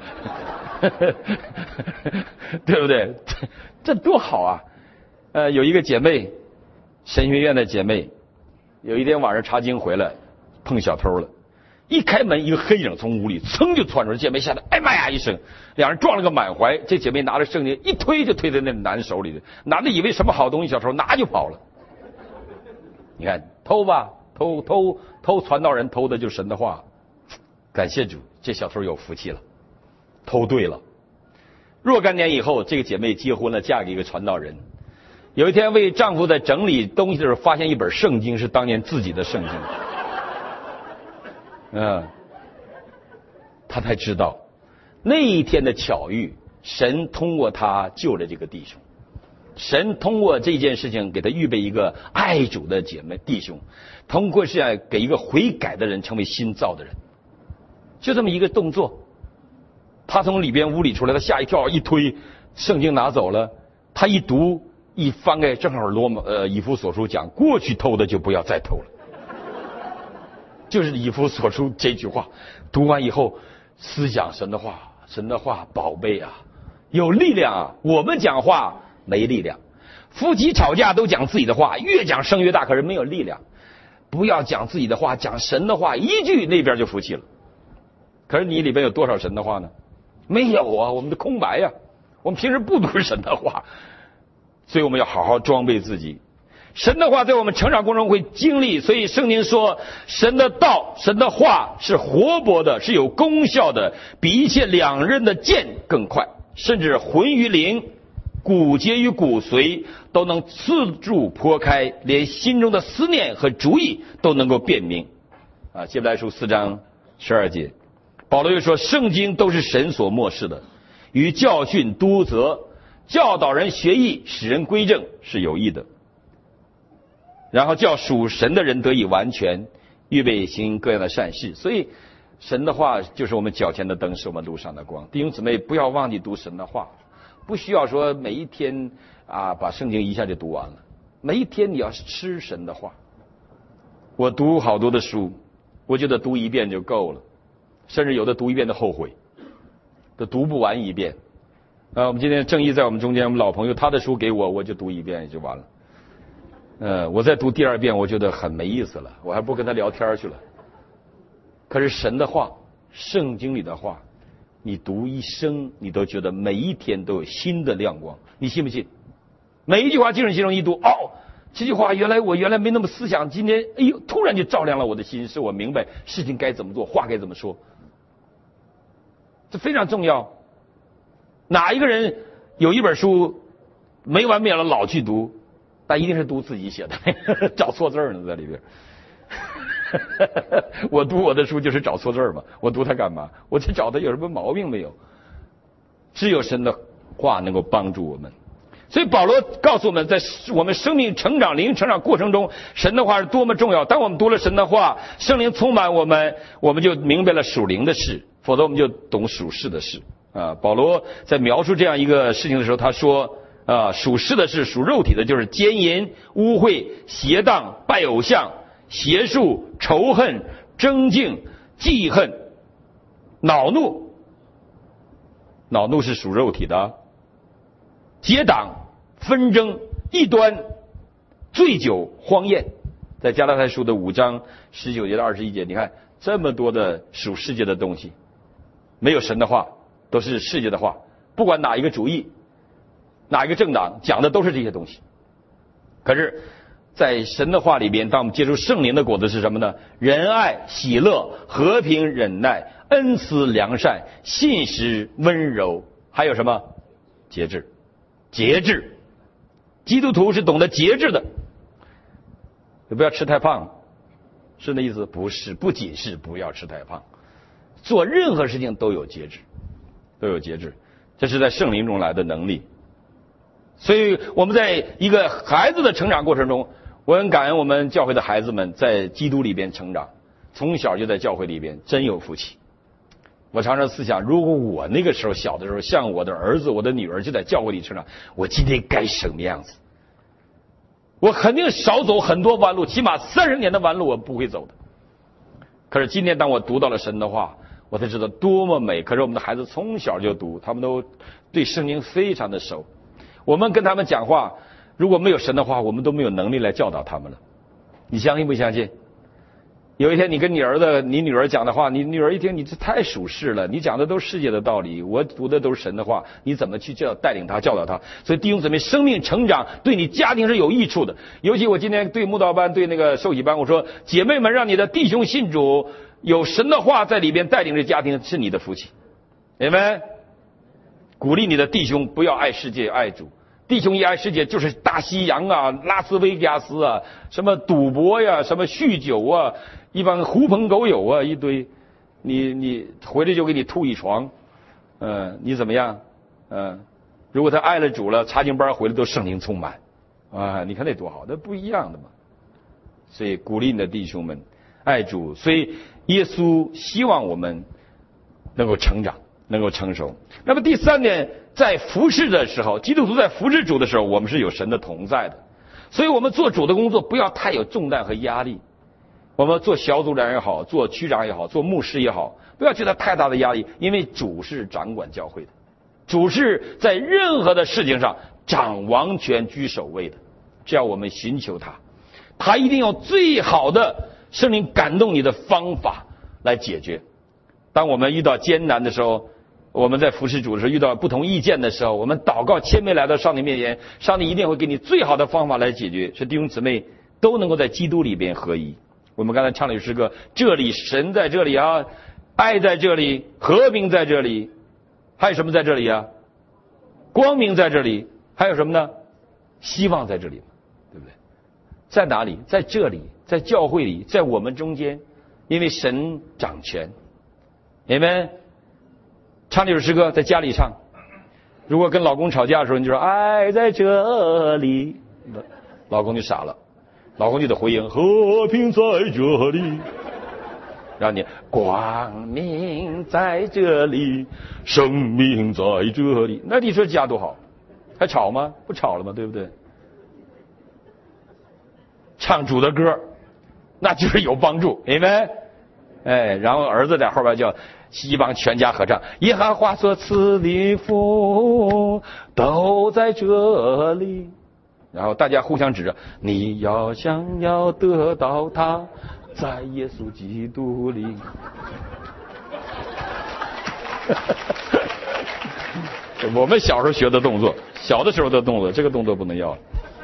S1: 对不对？这多好啊！呃，有一个姐妹，神学院的姐妹，有一天晚上查经回来，碰小偷了。 一开门，一个黑影从屋里噌就窜出来，姐妹吓得哎妈呀一声，两人撞了个满怀。这姐妹拿着圣经一推就推在那男手里，男的以为什么好东西，小偷拿就跑了。你看偷吧，偷偷偷传道人偷的就是神的话。感谢主，这小偷有福气了，偷对了。若干年以后，这个姐妹结婚了，嫁给一个传道人。有一天为丈夫在整理东西的时候，发现一本圣经是当年自己的圣经。嗯，他才知道那一天的巧遇，神通过他救了这个弟兄，神通过这件事情给他预备一个爱主的姐妹弟兄，通过是给一个悔改的人成为新造的人。就这么一个动作，他从里边屋里出来，他吓一跳，一推圣经拿走了，他一读一翻开，正好罗马呃以弗所书讲，过去偷的就不要再偷了。就是以弗所书这句话，读完以后思想神的话，神的话宝贝啊，有力量啊。我们讲话没力量，夫妻吵架都讲自己的话，越讲声越大，可是没有力量。不要讲自己的话，讲神的话，一句那边就服气了。可是你里边有多少神的话呢？没有啊，我们的空白呀、啊。我们平时不读神的话，所以我们要好好装备自己。神的话在我们成长过程中会经历，所以圣经说神的道，神的话是活泼的，是有功效的，比一切两刃的剑更快，甚至魂与灵，骨节与骨髓都能刺住剖开，连心中的思念和主意都能够辨明。啊，希伯来书四章十二节，保罗又说圣经都是神所默示的，与教训、督责、教导人学义，使人归正，是有益的，然后叫属神的人得以完全，预备行各样的善事。所以神的话就是我们脚前的灯，是我们路上的光。弟兄姊妹，不要忘记读神的话，不需要说每一天啊把圣经一下就读完了，每一天你要吃神的话。我读好多的书，我觉得读一遍就够了，甚至有的读一遍都后悔，都读不完一遍。啊，我们今天正义在我们中间，我们老朋友他的书给我，我就读一遍就完了。呃，我再读第二遍，我觉得很没意思了，我还不跟他聊天去了。可是神的话，圣经里的话，你读一生，你都觉得每一天都有新的亮光，你信不信？每一句话进入心中一读，哦，这句话原来我原来没那么思想，今天哎呦，突然就照亮了我的心，使我明白事情该怎么做，话该怎么说。这非常重要。哪一个人有一本书没完没了老去读，但一定是读自己写的，找错字呢在里边。我读我的书就是找错字嘛，我读它干嘛？我去找它有什么毛病没有？只有神的话能够帮助我们。所以保罗告诉我们，在我们生命成长、灵成长过程中，神的话是多么重要。当我们读了神的话，圣灵充满我们，我们就明白了属灵的事，否则我们就懂属世的事。啊，保罗在描述这样一个事情的时候，他说啊，属世的事，属肉体的就是奸淫、污秽、邪荡、拜偶像、邪术、仇恨、争竞、记恨、恼怒。恼怒是属肉体的，结党、纷争、异端、醉酒、荒宴。在加拉太书的五章十九节到二十一节，你看这么多的属世界的东西，没有神的话，都是世界的话。不管哪一个主义，哪一个政党讲的都是这些东西。可是在神的话里边，当我们接触圣灵的果子是什么呢？仁爱、喜乐、和平、忍耐、恩慈、良善、信实、温柔，还有什么？节制。节制。基督徒是懂得节制的，也不要吃太胖，是那意思？不是，不仅是不要吃太胖，做任何事情都有节制，都有节制，这是在圣灵中来的能力。所以我们在一个孩子的成长过程中，我很感恩我们教会的孩子们在基督里边成长，从小就在教会里边，真有福气。我常常思想，如果我那个时候小的时候，像我的儿子、我的女儿就在教会里成长，我今天该什么样子？我肯定少走很多弯路，起码三十年的弯路我不会走的。可是今天当我读到了神的话，我才知道多么美。可是我们的孩子从小就读，他们都对圣经非常的熟。我们跟他们讲话，如果没有神的话，我们都没有能力来教导他们了。你相信不相信？ 有一天你跟你儿子、你女儿讲的话，你女儿一听，你这太属世了，你讲的都是世界的道理，我读的都是神的话，你怎么去教带领他、教导他？所以弟兄姊妹，生命成长对你家庭是有益处的。尤其我今天对慕道班、对那个受洗班，我说，姐妹们，让你的弟兄信主，有神的话在里边带领着家庭，是你的福气。明白？鼓励你的弟兄不要爱世界，爱主。弟兄一爱世界，就是大西洋啊、拉斯维加斯啊、什么赌博呀、什么酗酒啊，一帮狐朋狗友啊，一堆，你你回来就给你吐一床，嗯、呃，你怎么样？嗯、呃，如果他爱了主了，查经班回来都圣灵充满，啊，你看那多好，那不一样的嘛。所以鼓励你的弟兄们爱主，所以耶稣希望我们能够成长，能够成熟。那么第三点，在服侍的时候，基督徒在服侍主的时候，我们是有神的同在的。所以我们做主的工作不要太有重担和压力。我们做小组长也好，做区长也好，做牧师也好，不要觉得太大的压力，因为主是掌管教会的，主是在任何的事情上掌王权居首位的。只要我们寻求他，他一定用最好的圣灵感动你的方法来解决。当我们遇到艰难的时候，我们在服侍主的时候遇到不同意见的时候，我们祷告谦卑来到上帝面前，上帝一定会给你最好的方法来解决，使弟兄姊妹都能够在基督里边合一。我们刚才唱了一首诗歌，这里神在这里啊，爱在这里，和平在这里，还有什么在这里啊？光明在这里，还有什么呢？希望在这里，对不对？在哪里？在这里，在教会里，在我们中间，因为神掌权。你们唱这首诗歌，在家里唱。如果跟老公吵架的时候，你就说爱在这里，老公就傻了，老公就得回应和平在这里，让你光明在这里，生命在这里。那你说家多好，还吵吗？不吵了吗？对不对？唱主的歌，那就是有帮助，明白？哎，然后儿子在后边叫一帮全家合唱，耶和华所赐的福都在这里，然后大家互相指着，你要想要得到他，在耶稣基督里。我们小时候学的动作，小的时候的动作，这个动作不能要。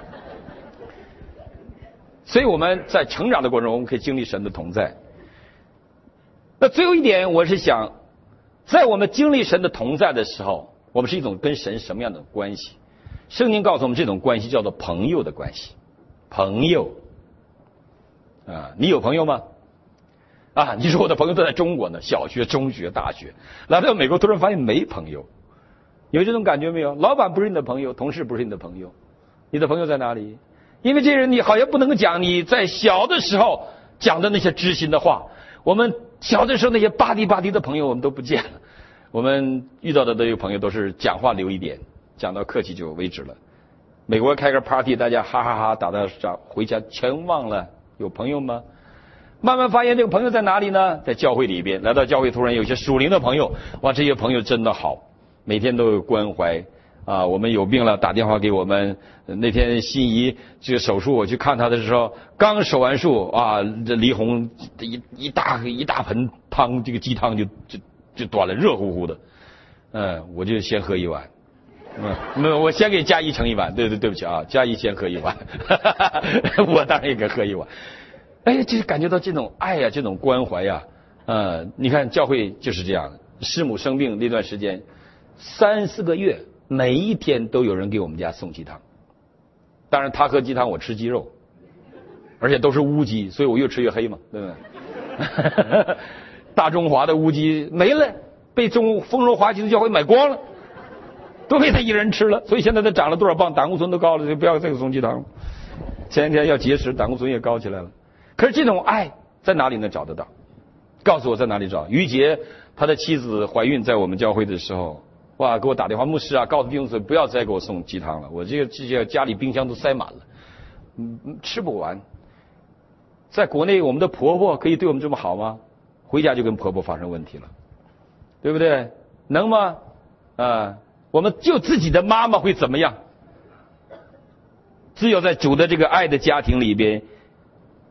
S1: 所以我们在成长的过程中，我们可以经历神的同在。那最后一点，我是想，在我们经历神的同在的时候，我们是一种跟神什么样的关系？圣经告诉我们，这种关系叫做朋友的关系。朋友啊，你有朋友吗？啊，你说我的朋友都在中国呢，小学、中学、大学，来到美国突然发现没朋友，有这种感觉没有？老板不是你的朋友，同事不是你的朋友，你的朋友在哪里？因为这人你好像不能讲你在小的时候讲的那些知心的话。我们小的时候那些吧唧吧唧的朋友我们都不见了，我们遇到的这些朋友都是讲话留一点，讲到客气就为止了。美国开个 party， 大家哈哈哈打到上，回家全忘了有朋友吗？慢慢发现这个朋友在哪里呢？在教会里边。来到教会，突然有些属灵的朋友，哇，这些朋友真的好，每天都有关怀啊。我们有病了打电话给我们。那天心仪这个手术，我去看他的时候，刚手完术啊，这黎红一一大一大盆汤，这个鸡汤就就就端了，热乎乎的。嗯，我就先喝一碗。嗯，没有，我先给佳怡盛一碗。对对对不起啊，佳怡先喝一碗，我当然也该喝一碗。哎，就是感觉到这种爱呀、啊，这种关怀呀、啊，呃，你看教会就是这样。师母生病那段时间，三四个月，每一天都有人给我们家送鸡汤。当然他喝鸡汤，我吃鸡肉，而且都是乌鸡，所以我越吃越黑嘛，对不对？大中华的乌鸡没了，被中丰荣华基督教会买光了，都被他一人吃了，所以现在他长了多少磅，胆固醇都高了，就不要再送鸡汤了。前几天要节食，胆固醇也高起来了。可是这种爱在哪里能找得到？告诉我在哪里找？于杰他的妻子怀孕，在我们教会的时候。哇，给我打电话，牧师啊，告诉弟兄姊妹不要再给我送鸡汤了，我这个这些家里冰箱都塞满了，嗯，吃不完。在国内，我们的婆婆可以对我们这么好吗？回家就跟婆婆发生问题了，对不对？能吗？啊，我们就自己的妈妈会怎么样？只有在主的这个爱的家庭里边，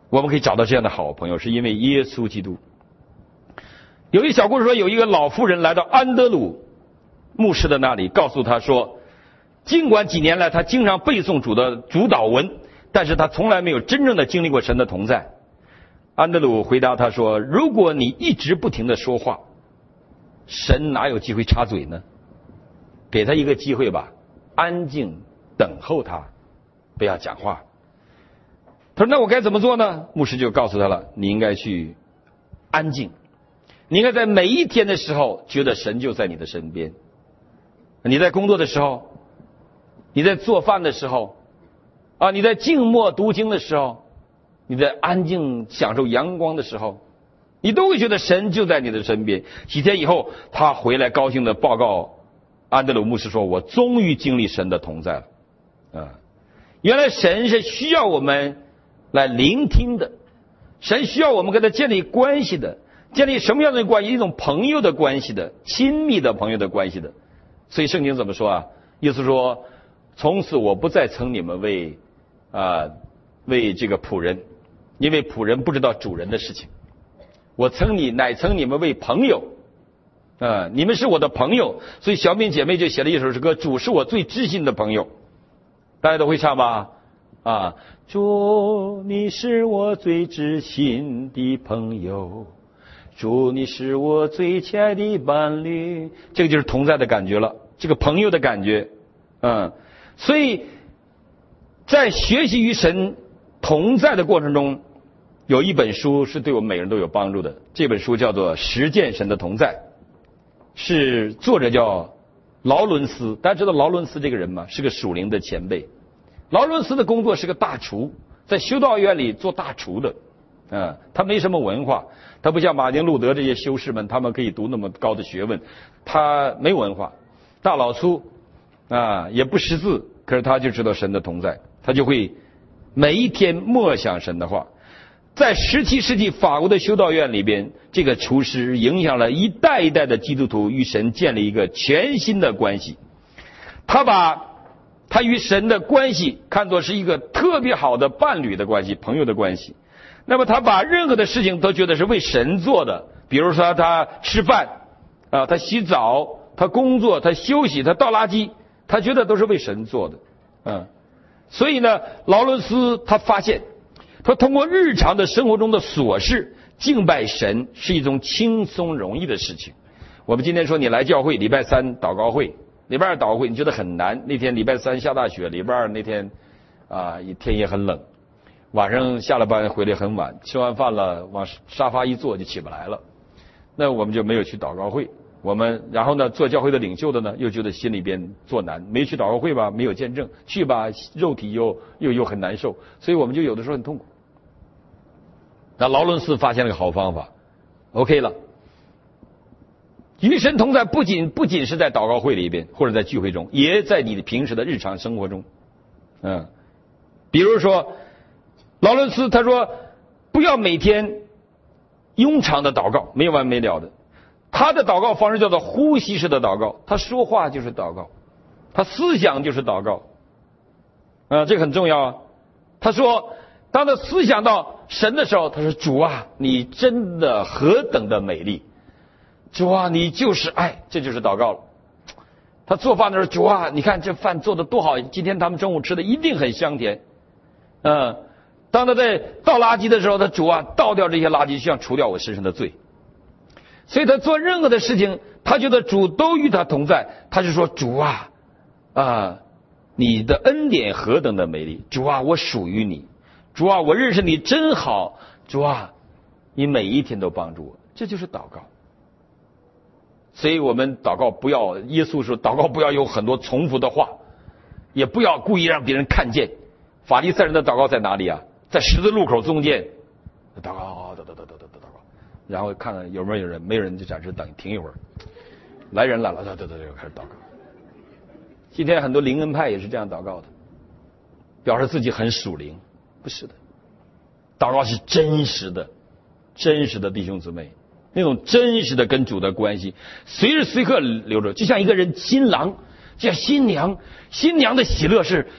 S1: 我们可以找到这样的好朋友，是因为耶稣基督。有一小故事说，有一个老妇人来到安德鲁牧师的那里，告诉他说，尽管几年来他经常背诵主的主祷文，但是他从来没有真正的经历过神的同在。安德鲁回答他说，如果你一直不停的说话，神哪有机会插嘴呢？给他一个机会吧，安静等候他，不要讲话。他说，那我该怎么做呢？牧师就告诉他了，你应该去安静，你应该在每一天的时候觉得神就在你的身边。你在工作的时候，你在做饭的时候啊，你在静默读经的时候，你在安静享受阳光的时候，你都会觉得神就在你的身边。几天以后，他回来高兴的报告安德鲁牧师说，我终于经历神的同在了。啊，原来神是需要我们来聆听的，神需要我们跟他建立关系的，建立什么样的关系？一种朋友的关系的，亲密的朋友的关系的。所以圣经怎么说啊？耶稣说，从此我不再称你们为啊为这个仆人，因为仆人不知道主人的事情。我称你乃称你们为朋友啊，你们是我的朋友。所以小敏姐妹就写了一首诗歌，主是我最知心的朋友。大家都会唱吧？啊，主你是我最知心的朋友，主你是我最亲爱的伴侣。这个就是同在的感觉了，这个朋友的感觉。嗯，所以在学习与神同在的过程中，有一本书是对我们每个人都有帮助的，这本书叫做《实践神的同在》，是作者叫劳伦斯。大家知道劳伦斯这个人吗？是个属灵的前辈。劳伦斯的工作是个大厨，在修道院里做大厨的。嗯，他没什么文化，他不像马丁路德这些修士们，他们可以读那么高的学问，他没文化，大老粗啊，也不识字，可是他就知道神的同在，他就会每一天默想神的话。在十七世纪法国的修道院里边，这个厨师影响了一代一代的基督徒与神建立一个全新的关系。他把他与神的关系看作是一个特别好的伴侣的关系，朋友的关系。那么他把任何的事情都觉得是为神做的，比如说他吃饭啊，他洗澡，他工作，他休息，他倒垃圾，他觉得都是为神做的。嗯，所以呢，劳伦斯他发现，他通过日常的生活中的琐事敬拜神是一种轻松容易的事情。我们今天说你来教会，礼拜三祷告会，礼拜二祷告会，你觉得很难。那天礼拜三下大雪，礼拜二那天啊天也很冷，晚上下了班回来很晚，吃完饭了往沙发一坐就起不来了。那我们就没有去祷告会。我们然后呢，做教会的领袖的呢，又觉得心里边作难，没去祷告会吧，没有见证；去吧，肉体又又又很难受，所以我们就有的时候很痛苦。那劳伦斯发现了个好方法 ，OK 了。与神同在不仅不仅是在祷告会里边或者在聚会中，也在你的平时的日常生活中。嗯，比如说劳伦斯他说，不要每天庸常的祷告，没完没了的。他的祷告方式叫做呼吸式的祷告，他说话就是祷告，他思想就是祷告。啊，这个很重要啊。他说，当他思想到神的时候，他说，主啊，你真的何等的美丽，主啊，你就是爱，这就是祷告了。他做饭的时候，主啊，你看这饭做的多好，今天他们中午吃的一定很香甜。嗯，当他在倒垃圾的时候，他主啊，倒掉这些垃圾，就像除掉我身上的罪。所以他做任何的事情，他觉得主都与他同在，他就说，主啊啊，你的恩典何等的美丽，主啊，我属于你，主啊，我认识你真好，主啊，你每一天都帮助我。这就是祷告。所以我们祷告不要，耶稣说祷告不要有很多重复的话，也不要故意让别人看见。法利赛人的祷告在哪里啊？在十字路口中间祷告，祷祷祷祷祷祷告，然后看看有没有人，没有人就暂时等停一会儿，来人来了，对对对，开始祷告。今天很多灵恩派也是这样祷告的，表示自己很属灵，不是的，祷告是真实的，真实的弟兄姊妹，那种真实的跟主的关系，随时随刻留着，就像一个人新郎，就像新娘，新娘的喜乐是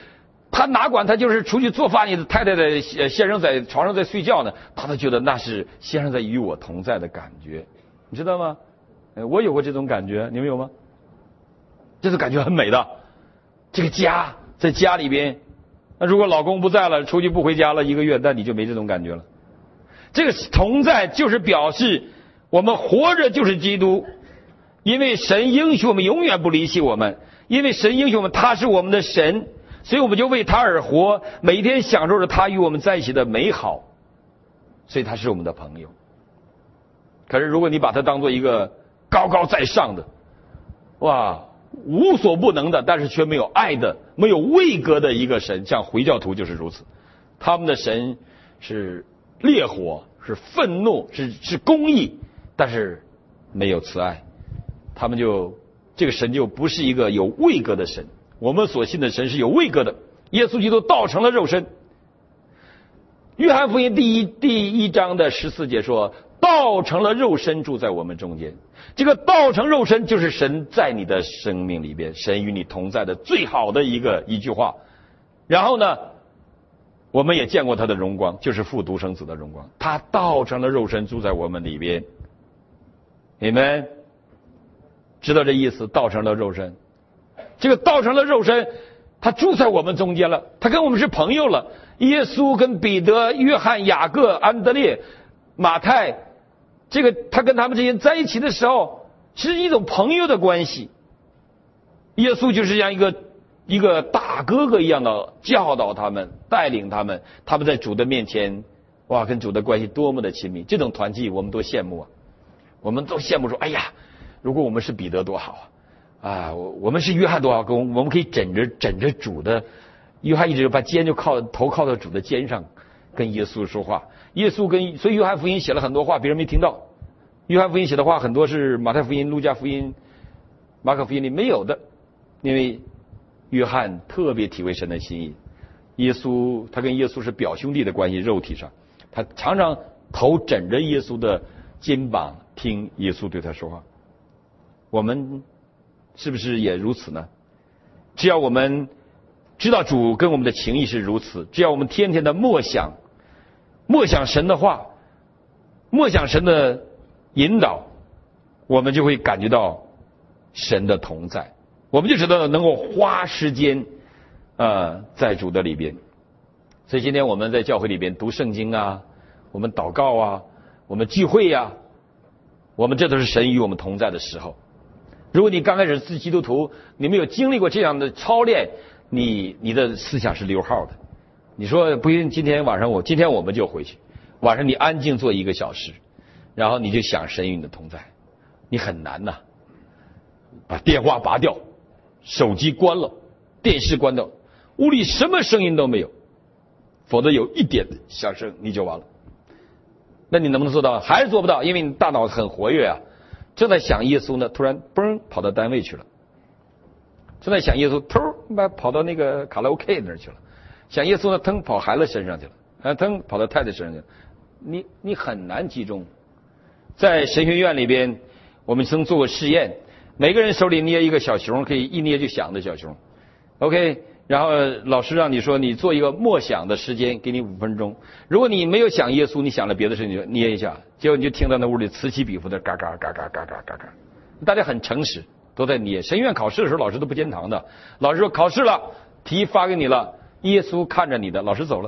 S1: 他哪管他就是出去做饭，你的太太的先生在床上在睡觉呢，他都觉得那是先生在与我同在的感觉，你知道吗？我有过这种感觉，你们有吗？这种感觉很美的。这个家在家里边，那如果老公不在了，出去不回家了一个月，那你就没这种感觉了。这个同在就是表示我们活着就是基督，因为神应许我们永远不离弃我们，因为神应许我们他是我们的神，所以我们就为他而活，每一天享受着他与我们在一起的美好，所以他是我们的朋友。可是如果你把他当做一个高高在上的，哇，无所不能的，但是却没有爱的，没有位格的一个神，像回教徒就是如此。他们的神是烈火，是愤怒，是是公义，但是没有慈爱。他们就这个神就不是一个有位格的神。我们所信的神是有位格的，耶稣基督道成了肉身。约翰福音第一第一章的十四节说，道成了肉身住在我们中间。这个道成肉身就是神在你的生命里边，神与你同在的最好的一个一句话。然后呢，我们也见过他的荣光，就是父独生子的荣光，他道成了肉身住在我们里边。你们知道这意思？道成了肉身，这个道成了肉身，他住在我们中间了，他跟我们是朋友了。耶稣跟彼得、约翰、雅各、安德烈、马太，这个他跟他们这些人在一起的时候，是一种朋友的关系。耶稣就是像一个一个大哥哥一样的教导他们，带领他们，他们在主的面前，哇，跟主的关系多么的亲密。这种团契我们多羡慕啊！我们都羡慕说，哎呀，如果我们是彼得多好啊！啊，我我们是约翰多好，我我们可以枕着枕着主的。约翰一直把肩就靠头靠到主的肩上，跟耶稣说话。耶稣跟所以约翰福音写了很多话，别人没听到。约翰福音写的话很多是马太福音、路加福音、马可福音里没有的，因为约翰特别体会神的心意。耶稣他跟耶稣是表兄弟的关系，肉体上，他常常头枕着耶稣的肩膀听耶稣对他说话。我们是不是也如此呢？只要我们知道主跟我们的情谊是如此，只要我们天天的默想默想神的话，默想神的引导，我们就会感觉到神的同在，我们就知道能够花时间呃在主的里边。所以今天我们在教会里边读圣经啊，我们祷告啊，我们聚会啊，我们这都是神与我们同在的时候。如果你刚开始是基督徒，你没有经历过这样的操练，你你的思想是溜号的。你说不行，今天晚上我今天我们就回去，晚上你安静坐一个小时，然后你就想神与你的同在，你很难呐。把电话拔掉，手机关了，电视关掉，屋里什么声音都没有，否则有一点响声你就完了。那你能不能做到？还是做不到，因为你大脑很活跃啊，正在想耶稣呢，突然嘣跑到单位去了。正在想耶稣，突然跑到那个卡拉 OK 那儿去了。想耶稣呢，腾跑孩子身上去了，啊，腾跑到太太身上去了。你你很难集中。在神学院里边，我们曾做过试验，每个人手里捏一个小熊，可以一捏就响的小熊。OK， 然后老师让你说你做一个默想的时间，给你五分钟。如果你没有想耶稣，你想了别的事情，就捏一下，结果你就听到那屋里此起彼伏的嘎嘎嘎嘎嘎嘎嘎嘎。大家很诚实，都在捏。神学院考试的时候，老师都不监堂的。老师说考试了，题发给你了，耶稣看着你的，老师走了。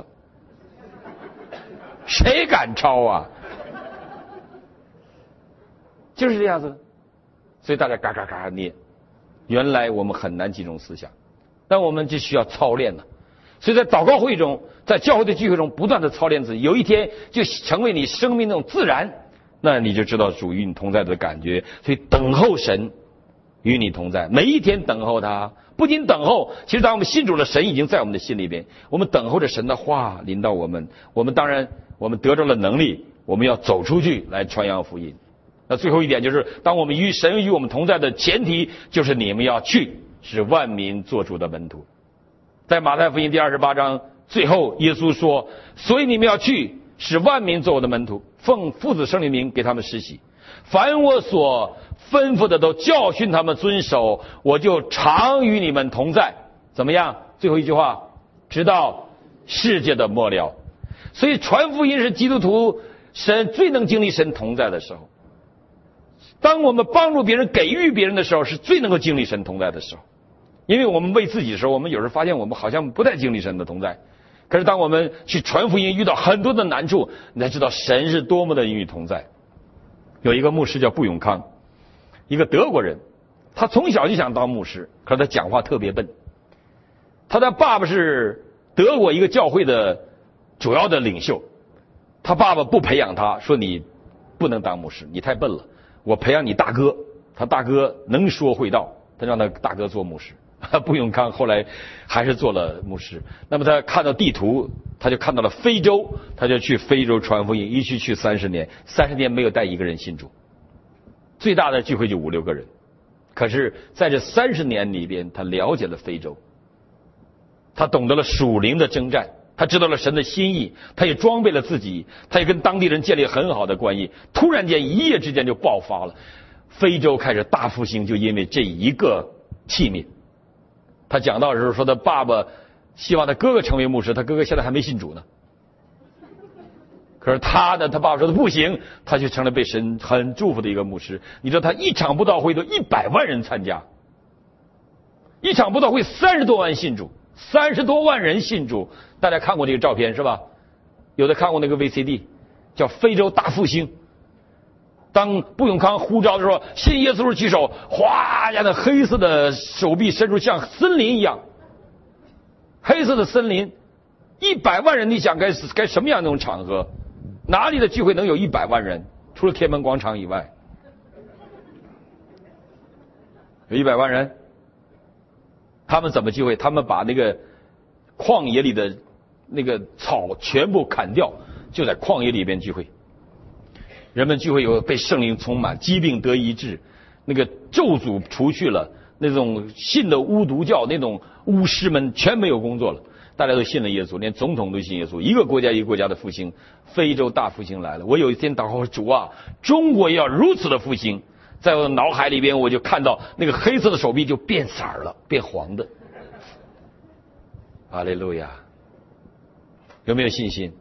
S1: 谁敢抄啊？就是这样子。所以大家嘎嘎嘎捏。原来我们很难集中思想，但我们就需要操练了。所以在祷告会中，在教会的聚会中，不断的操练自己，有一天就成为你生命那种自然，那你就知道主与你同在的感觉。所以等候神与你同在，每一天等候他。不仅等候，其实当我们信主了，神已经在我们的心里边，我们等候着神的话临到我们。我们当然我们得着了能力，我们要走出去来传扬福音。那最后一点就是，当我们与神与我们同在的前提，就是你们要去，使万民做主的门徒。在马太福音第二十八章最后，耶稣说：所以你们要去，使万民做我的门徒，奉父子圣灵名给他们施洗，凡我所吩咐的都教训他们遵守，我就常与你们同在。怎么样？最后一句话， 直到世界的末了。所以传福音是基督徒神最能经历神同在的时候。当我们帮助别人给予别人的时候，是最能够经历神同在的时候。因为我们为自己的时候，我们有时候发现我们好像不太经历神的同在，可是当我们去传福音遇到很多的难处，你才知道神是多么的与你同在。有一个牧师叫布永康，一个德国人，他从小就想当牧师，可是他讲话特别笨。他的爸爸是德国一个教会的主要的领袖，他爸爸不培养他，说你不能当牧师，你太笨了，我培养你大哥。他大哥能说会道，他让他大哥做牧师。布永康后来还是做了牧师。那么他看到地图，他就看到了非洲，他就去非洲传福音，一去去三十年，三十年没有带一个人信主，最大的聚会就五六个人。可是在这三十年里边，他了解了非洲，他懂得了属灵的征战，他知道了神的心意，他也装备了自己，他也跟当地人建立很好的关系。突然间一夜之间就爆发了，非洲开始大复兴，就因为这一个器皿。他讲到的时候说，他爸爸希望他哥哥成为牧师，他哥哥现在还没信主呢。可是他呢，他爸爸说的不行，他就成了被神很祝福的一个牧师。你知道他一场布道会都一百万人参加，一场布道会三十多万信主，三十多万人信主。大家看过这个照片是吧？有的看过那个 V C D， 叫非洲大复兴。当布永康呼召的时候，信耶稣举手，哗呀，那黑色的手臂伸出像森林一样，黑色的森林，一百万人，你想该该什么样那种场合？哪里的聚会能有一百万人？除了天安门广场以外，有一百万人。他们怎么聚会？他们把那个旷野里的那个草全部砍掉，就在旷野里边聚会。人们聚会有被圣灵充满，疾病得医治，那个咒诅除去了，那种信的巫毒教那种巫师们全没有工作了，大家都信了耶稣，连总统都信耶稣，一个国家一个国家的复兴，非洲大复兴来了。我有一天祷告说，主啊，中国也要如此的复兴。在我的脑海里边，我就看到那个黑色的手臂就变色了，变黄的。哈利路亚！有没有信心？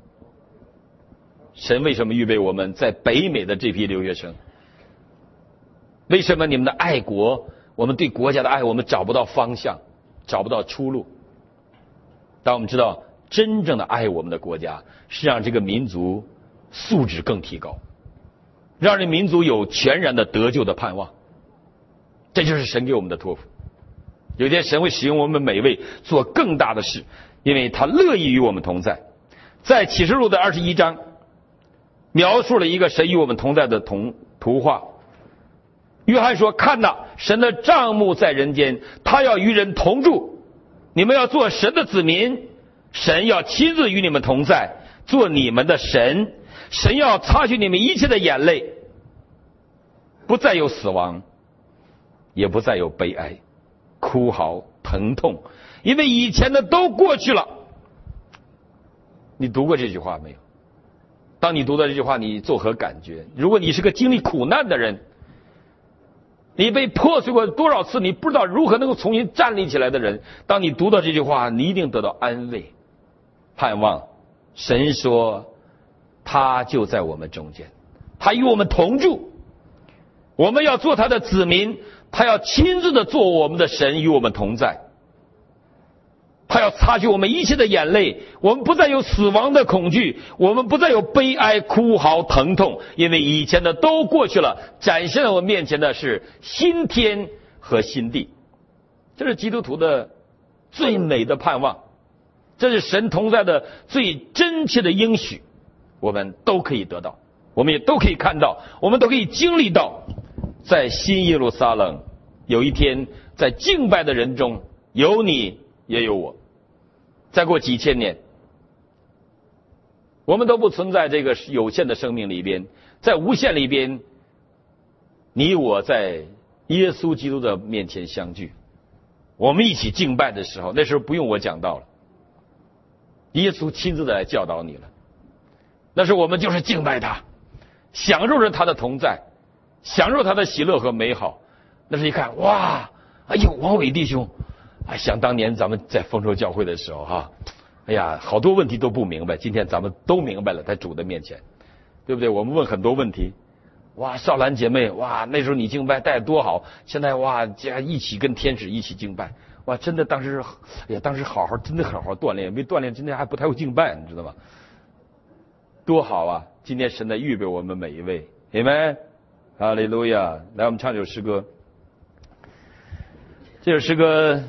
S1: 神为什么预备我们在北美的这批留学生？为什么你们的爱国，我们对国家的爱，我们找不到方向，找不到出路？当我们知道真正的爱我们的国家，是让这个民族素质更提高，让这民族有全然的得救的盼望。这就是神给我们的托付。有一天神会使用我们每位做更大的事，因为他乐意与我们同在。在启示录的二十一章描述了一个神与我们同在的同图画。约翰说，看哪，神的帐幕在人间，他要与人同住，你们要做神的子民，神要亲自与你们同在，做你们的神，神要擦去你们一切的眼泪，不再有死亡，也不再有悲哀、哭嚎、疼痛，因为以前的都过去了。你读过这句话没有？当你读到这句话，你作何感觉？如果你是个经历苦难的人，你被破碎过多少次，你不知道如何能够重新站立起来的人，当你读到这句话，你一定得到安慰、盼望。神说他就在我们中间，他与我们同住，我们要做他的子民，他要亲自的做我们的神，与我们同在，他要擦去我们一切的眼泪，我们不再有死亡的恐惧，我们不再有悲哀、哭嚎、疼痛，因为以前的都过去了，展现在我们面前的是新天和新地。这是基督徒的最美的盼望，这是神同在的最真切的应许，我们都可以得到，我们也都可以看到，我们都可以经历到。在新耶路撒冷，有一天在敬拜的人中有你也有我。再过几千年，我们都不存在这个有限的生命里边，在无限里边，你我在耶稣基督的面前相聚，我们一起敬拜的时候，那时候不用我讲道了，耶稣亲自的来教导你了。那时候我们就是敬拜他，享受着他的同在，享受他的喜乐和美好。那时候一看，哇，哎呦，王伟弟兄， 啊，想当年咱们在丰收教会的时候哈，哎呀，好多问题都不明白，今天咱们都明白了，在主的面前，对不对？我们问很多问题，哇，少兰姐妹，哇，那时候你敬拜带多好，现在哇，家一起跟天使一起敬拜，哇，真的当时，哎呀，当时好好，真的好好锻炼，没锻炼，今天还不太会敬拜，你知道吗？多好啊！今天神在预备我们每一位，阿们，哈利路亚！来，我们唱这首诗歌。这首诗歌，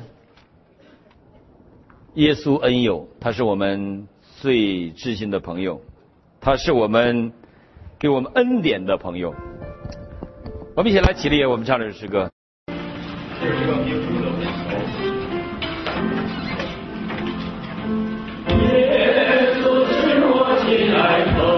S1: 耶稣恩友，他是我们最知心的朋友，他是我们给我们恩典的朋友。我们一起来起立，我们唱这首诗歌。这首诗歌耶稣的恩友，耶稣是我亲爱的。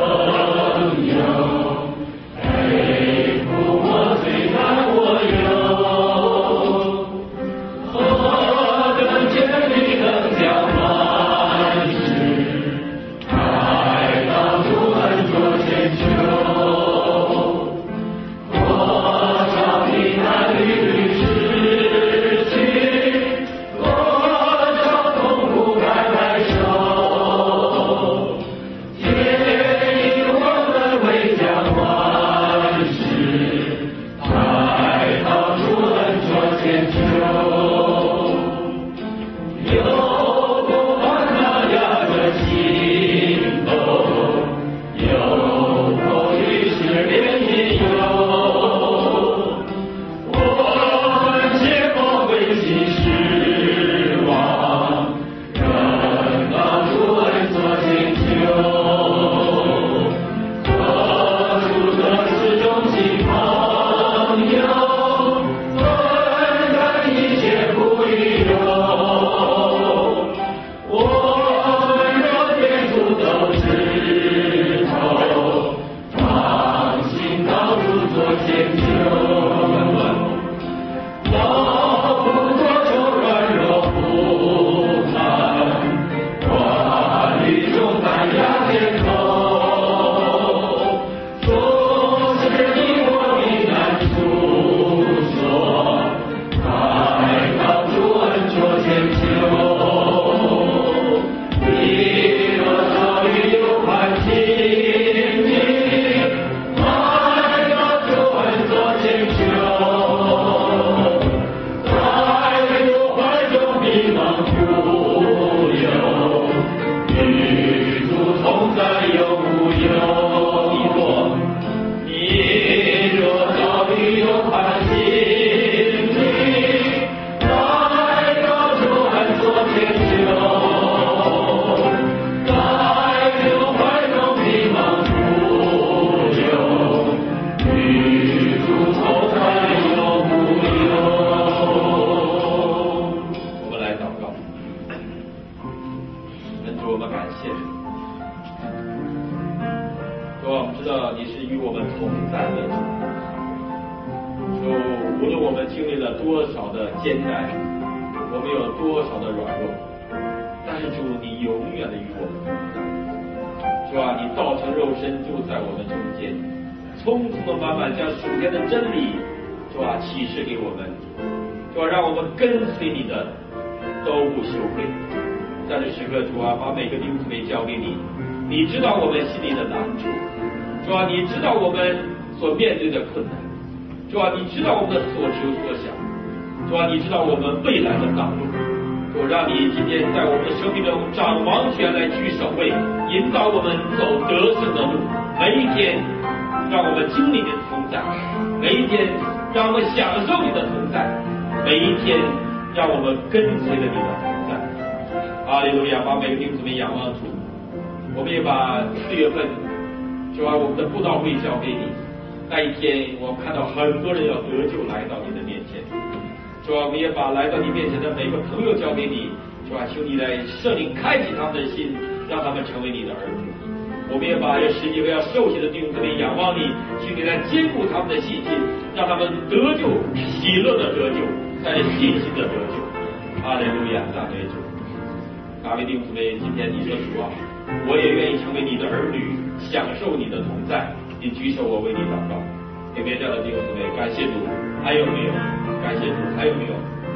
S2: 跟随着你的同在，哈利路亚！把每个弟兄姊妹仰望主，我们也把四月份就把我们的布道会交给你。那一天，我们看到很多人要得救来到你的面前，主啊，我们也把来到你面前的每个朋友交给你，主啊，求你来圣灵开启他们的心，让他们成为你的儿女。我们也把这十几位要受洗的弟兄姊妹仰望你，求你来坚固他们的信心，让他们得救，喜乐的得救，在信心的得救。哈利路亚，赞美主！大卫弟兄姊妹，今天你说主啊，我也愿意成为你的儿女，享受你的同在。你举手，我为你祷告。有没有这样的弟兄姊妹？感谢主，还有没有？感谢主，还有没有？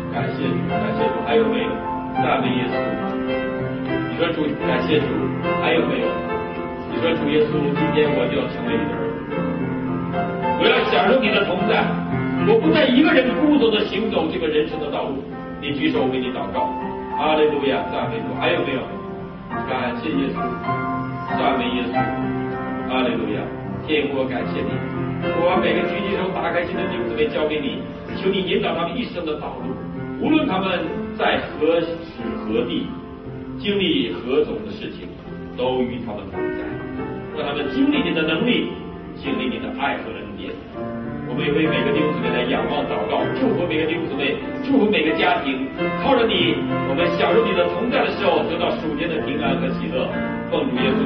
S2: 感谢主，感谢主，还有没有？赞美耶稣。你说主，感谢主，还有没有？你说主耶稣，今天我就要成为你的儿子，我要享受你的同在，我不再一个人孤独的行走这个人生的道路。你举手为你祷告，哈利路亚，赞美主，还有没有？感谢耶稣，赞美耶稣，哈利路亚，天父，我感谢你，我把每个举起手打开心的弟兄姊妹交给你，求你引导他们一生的道路，无论他们在何时何地经历何种的事情，都与他们同在，让他们经历你的能力，经历你的爱和恩典。我们也为每个弟兄姊妹来仰望祷告，祝福每个弟兄姊妹，祝福每个家庭，靠着你，我们享受你的同在的时候，得到属天的平安和喜乐。奉主耶稣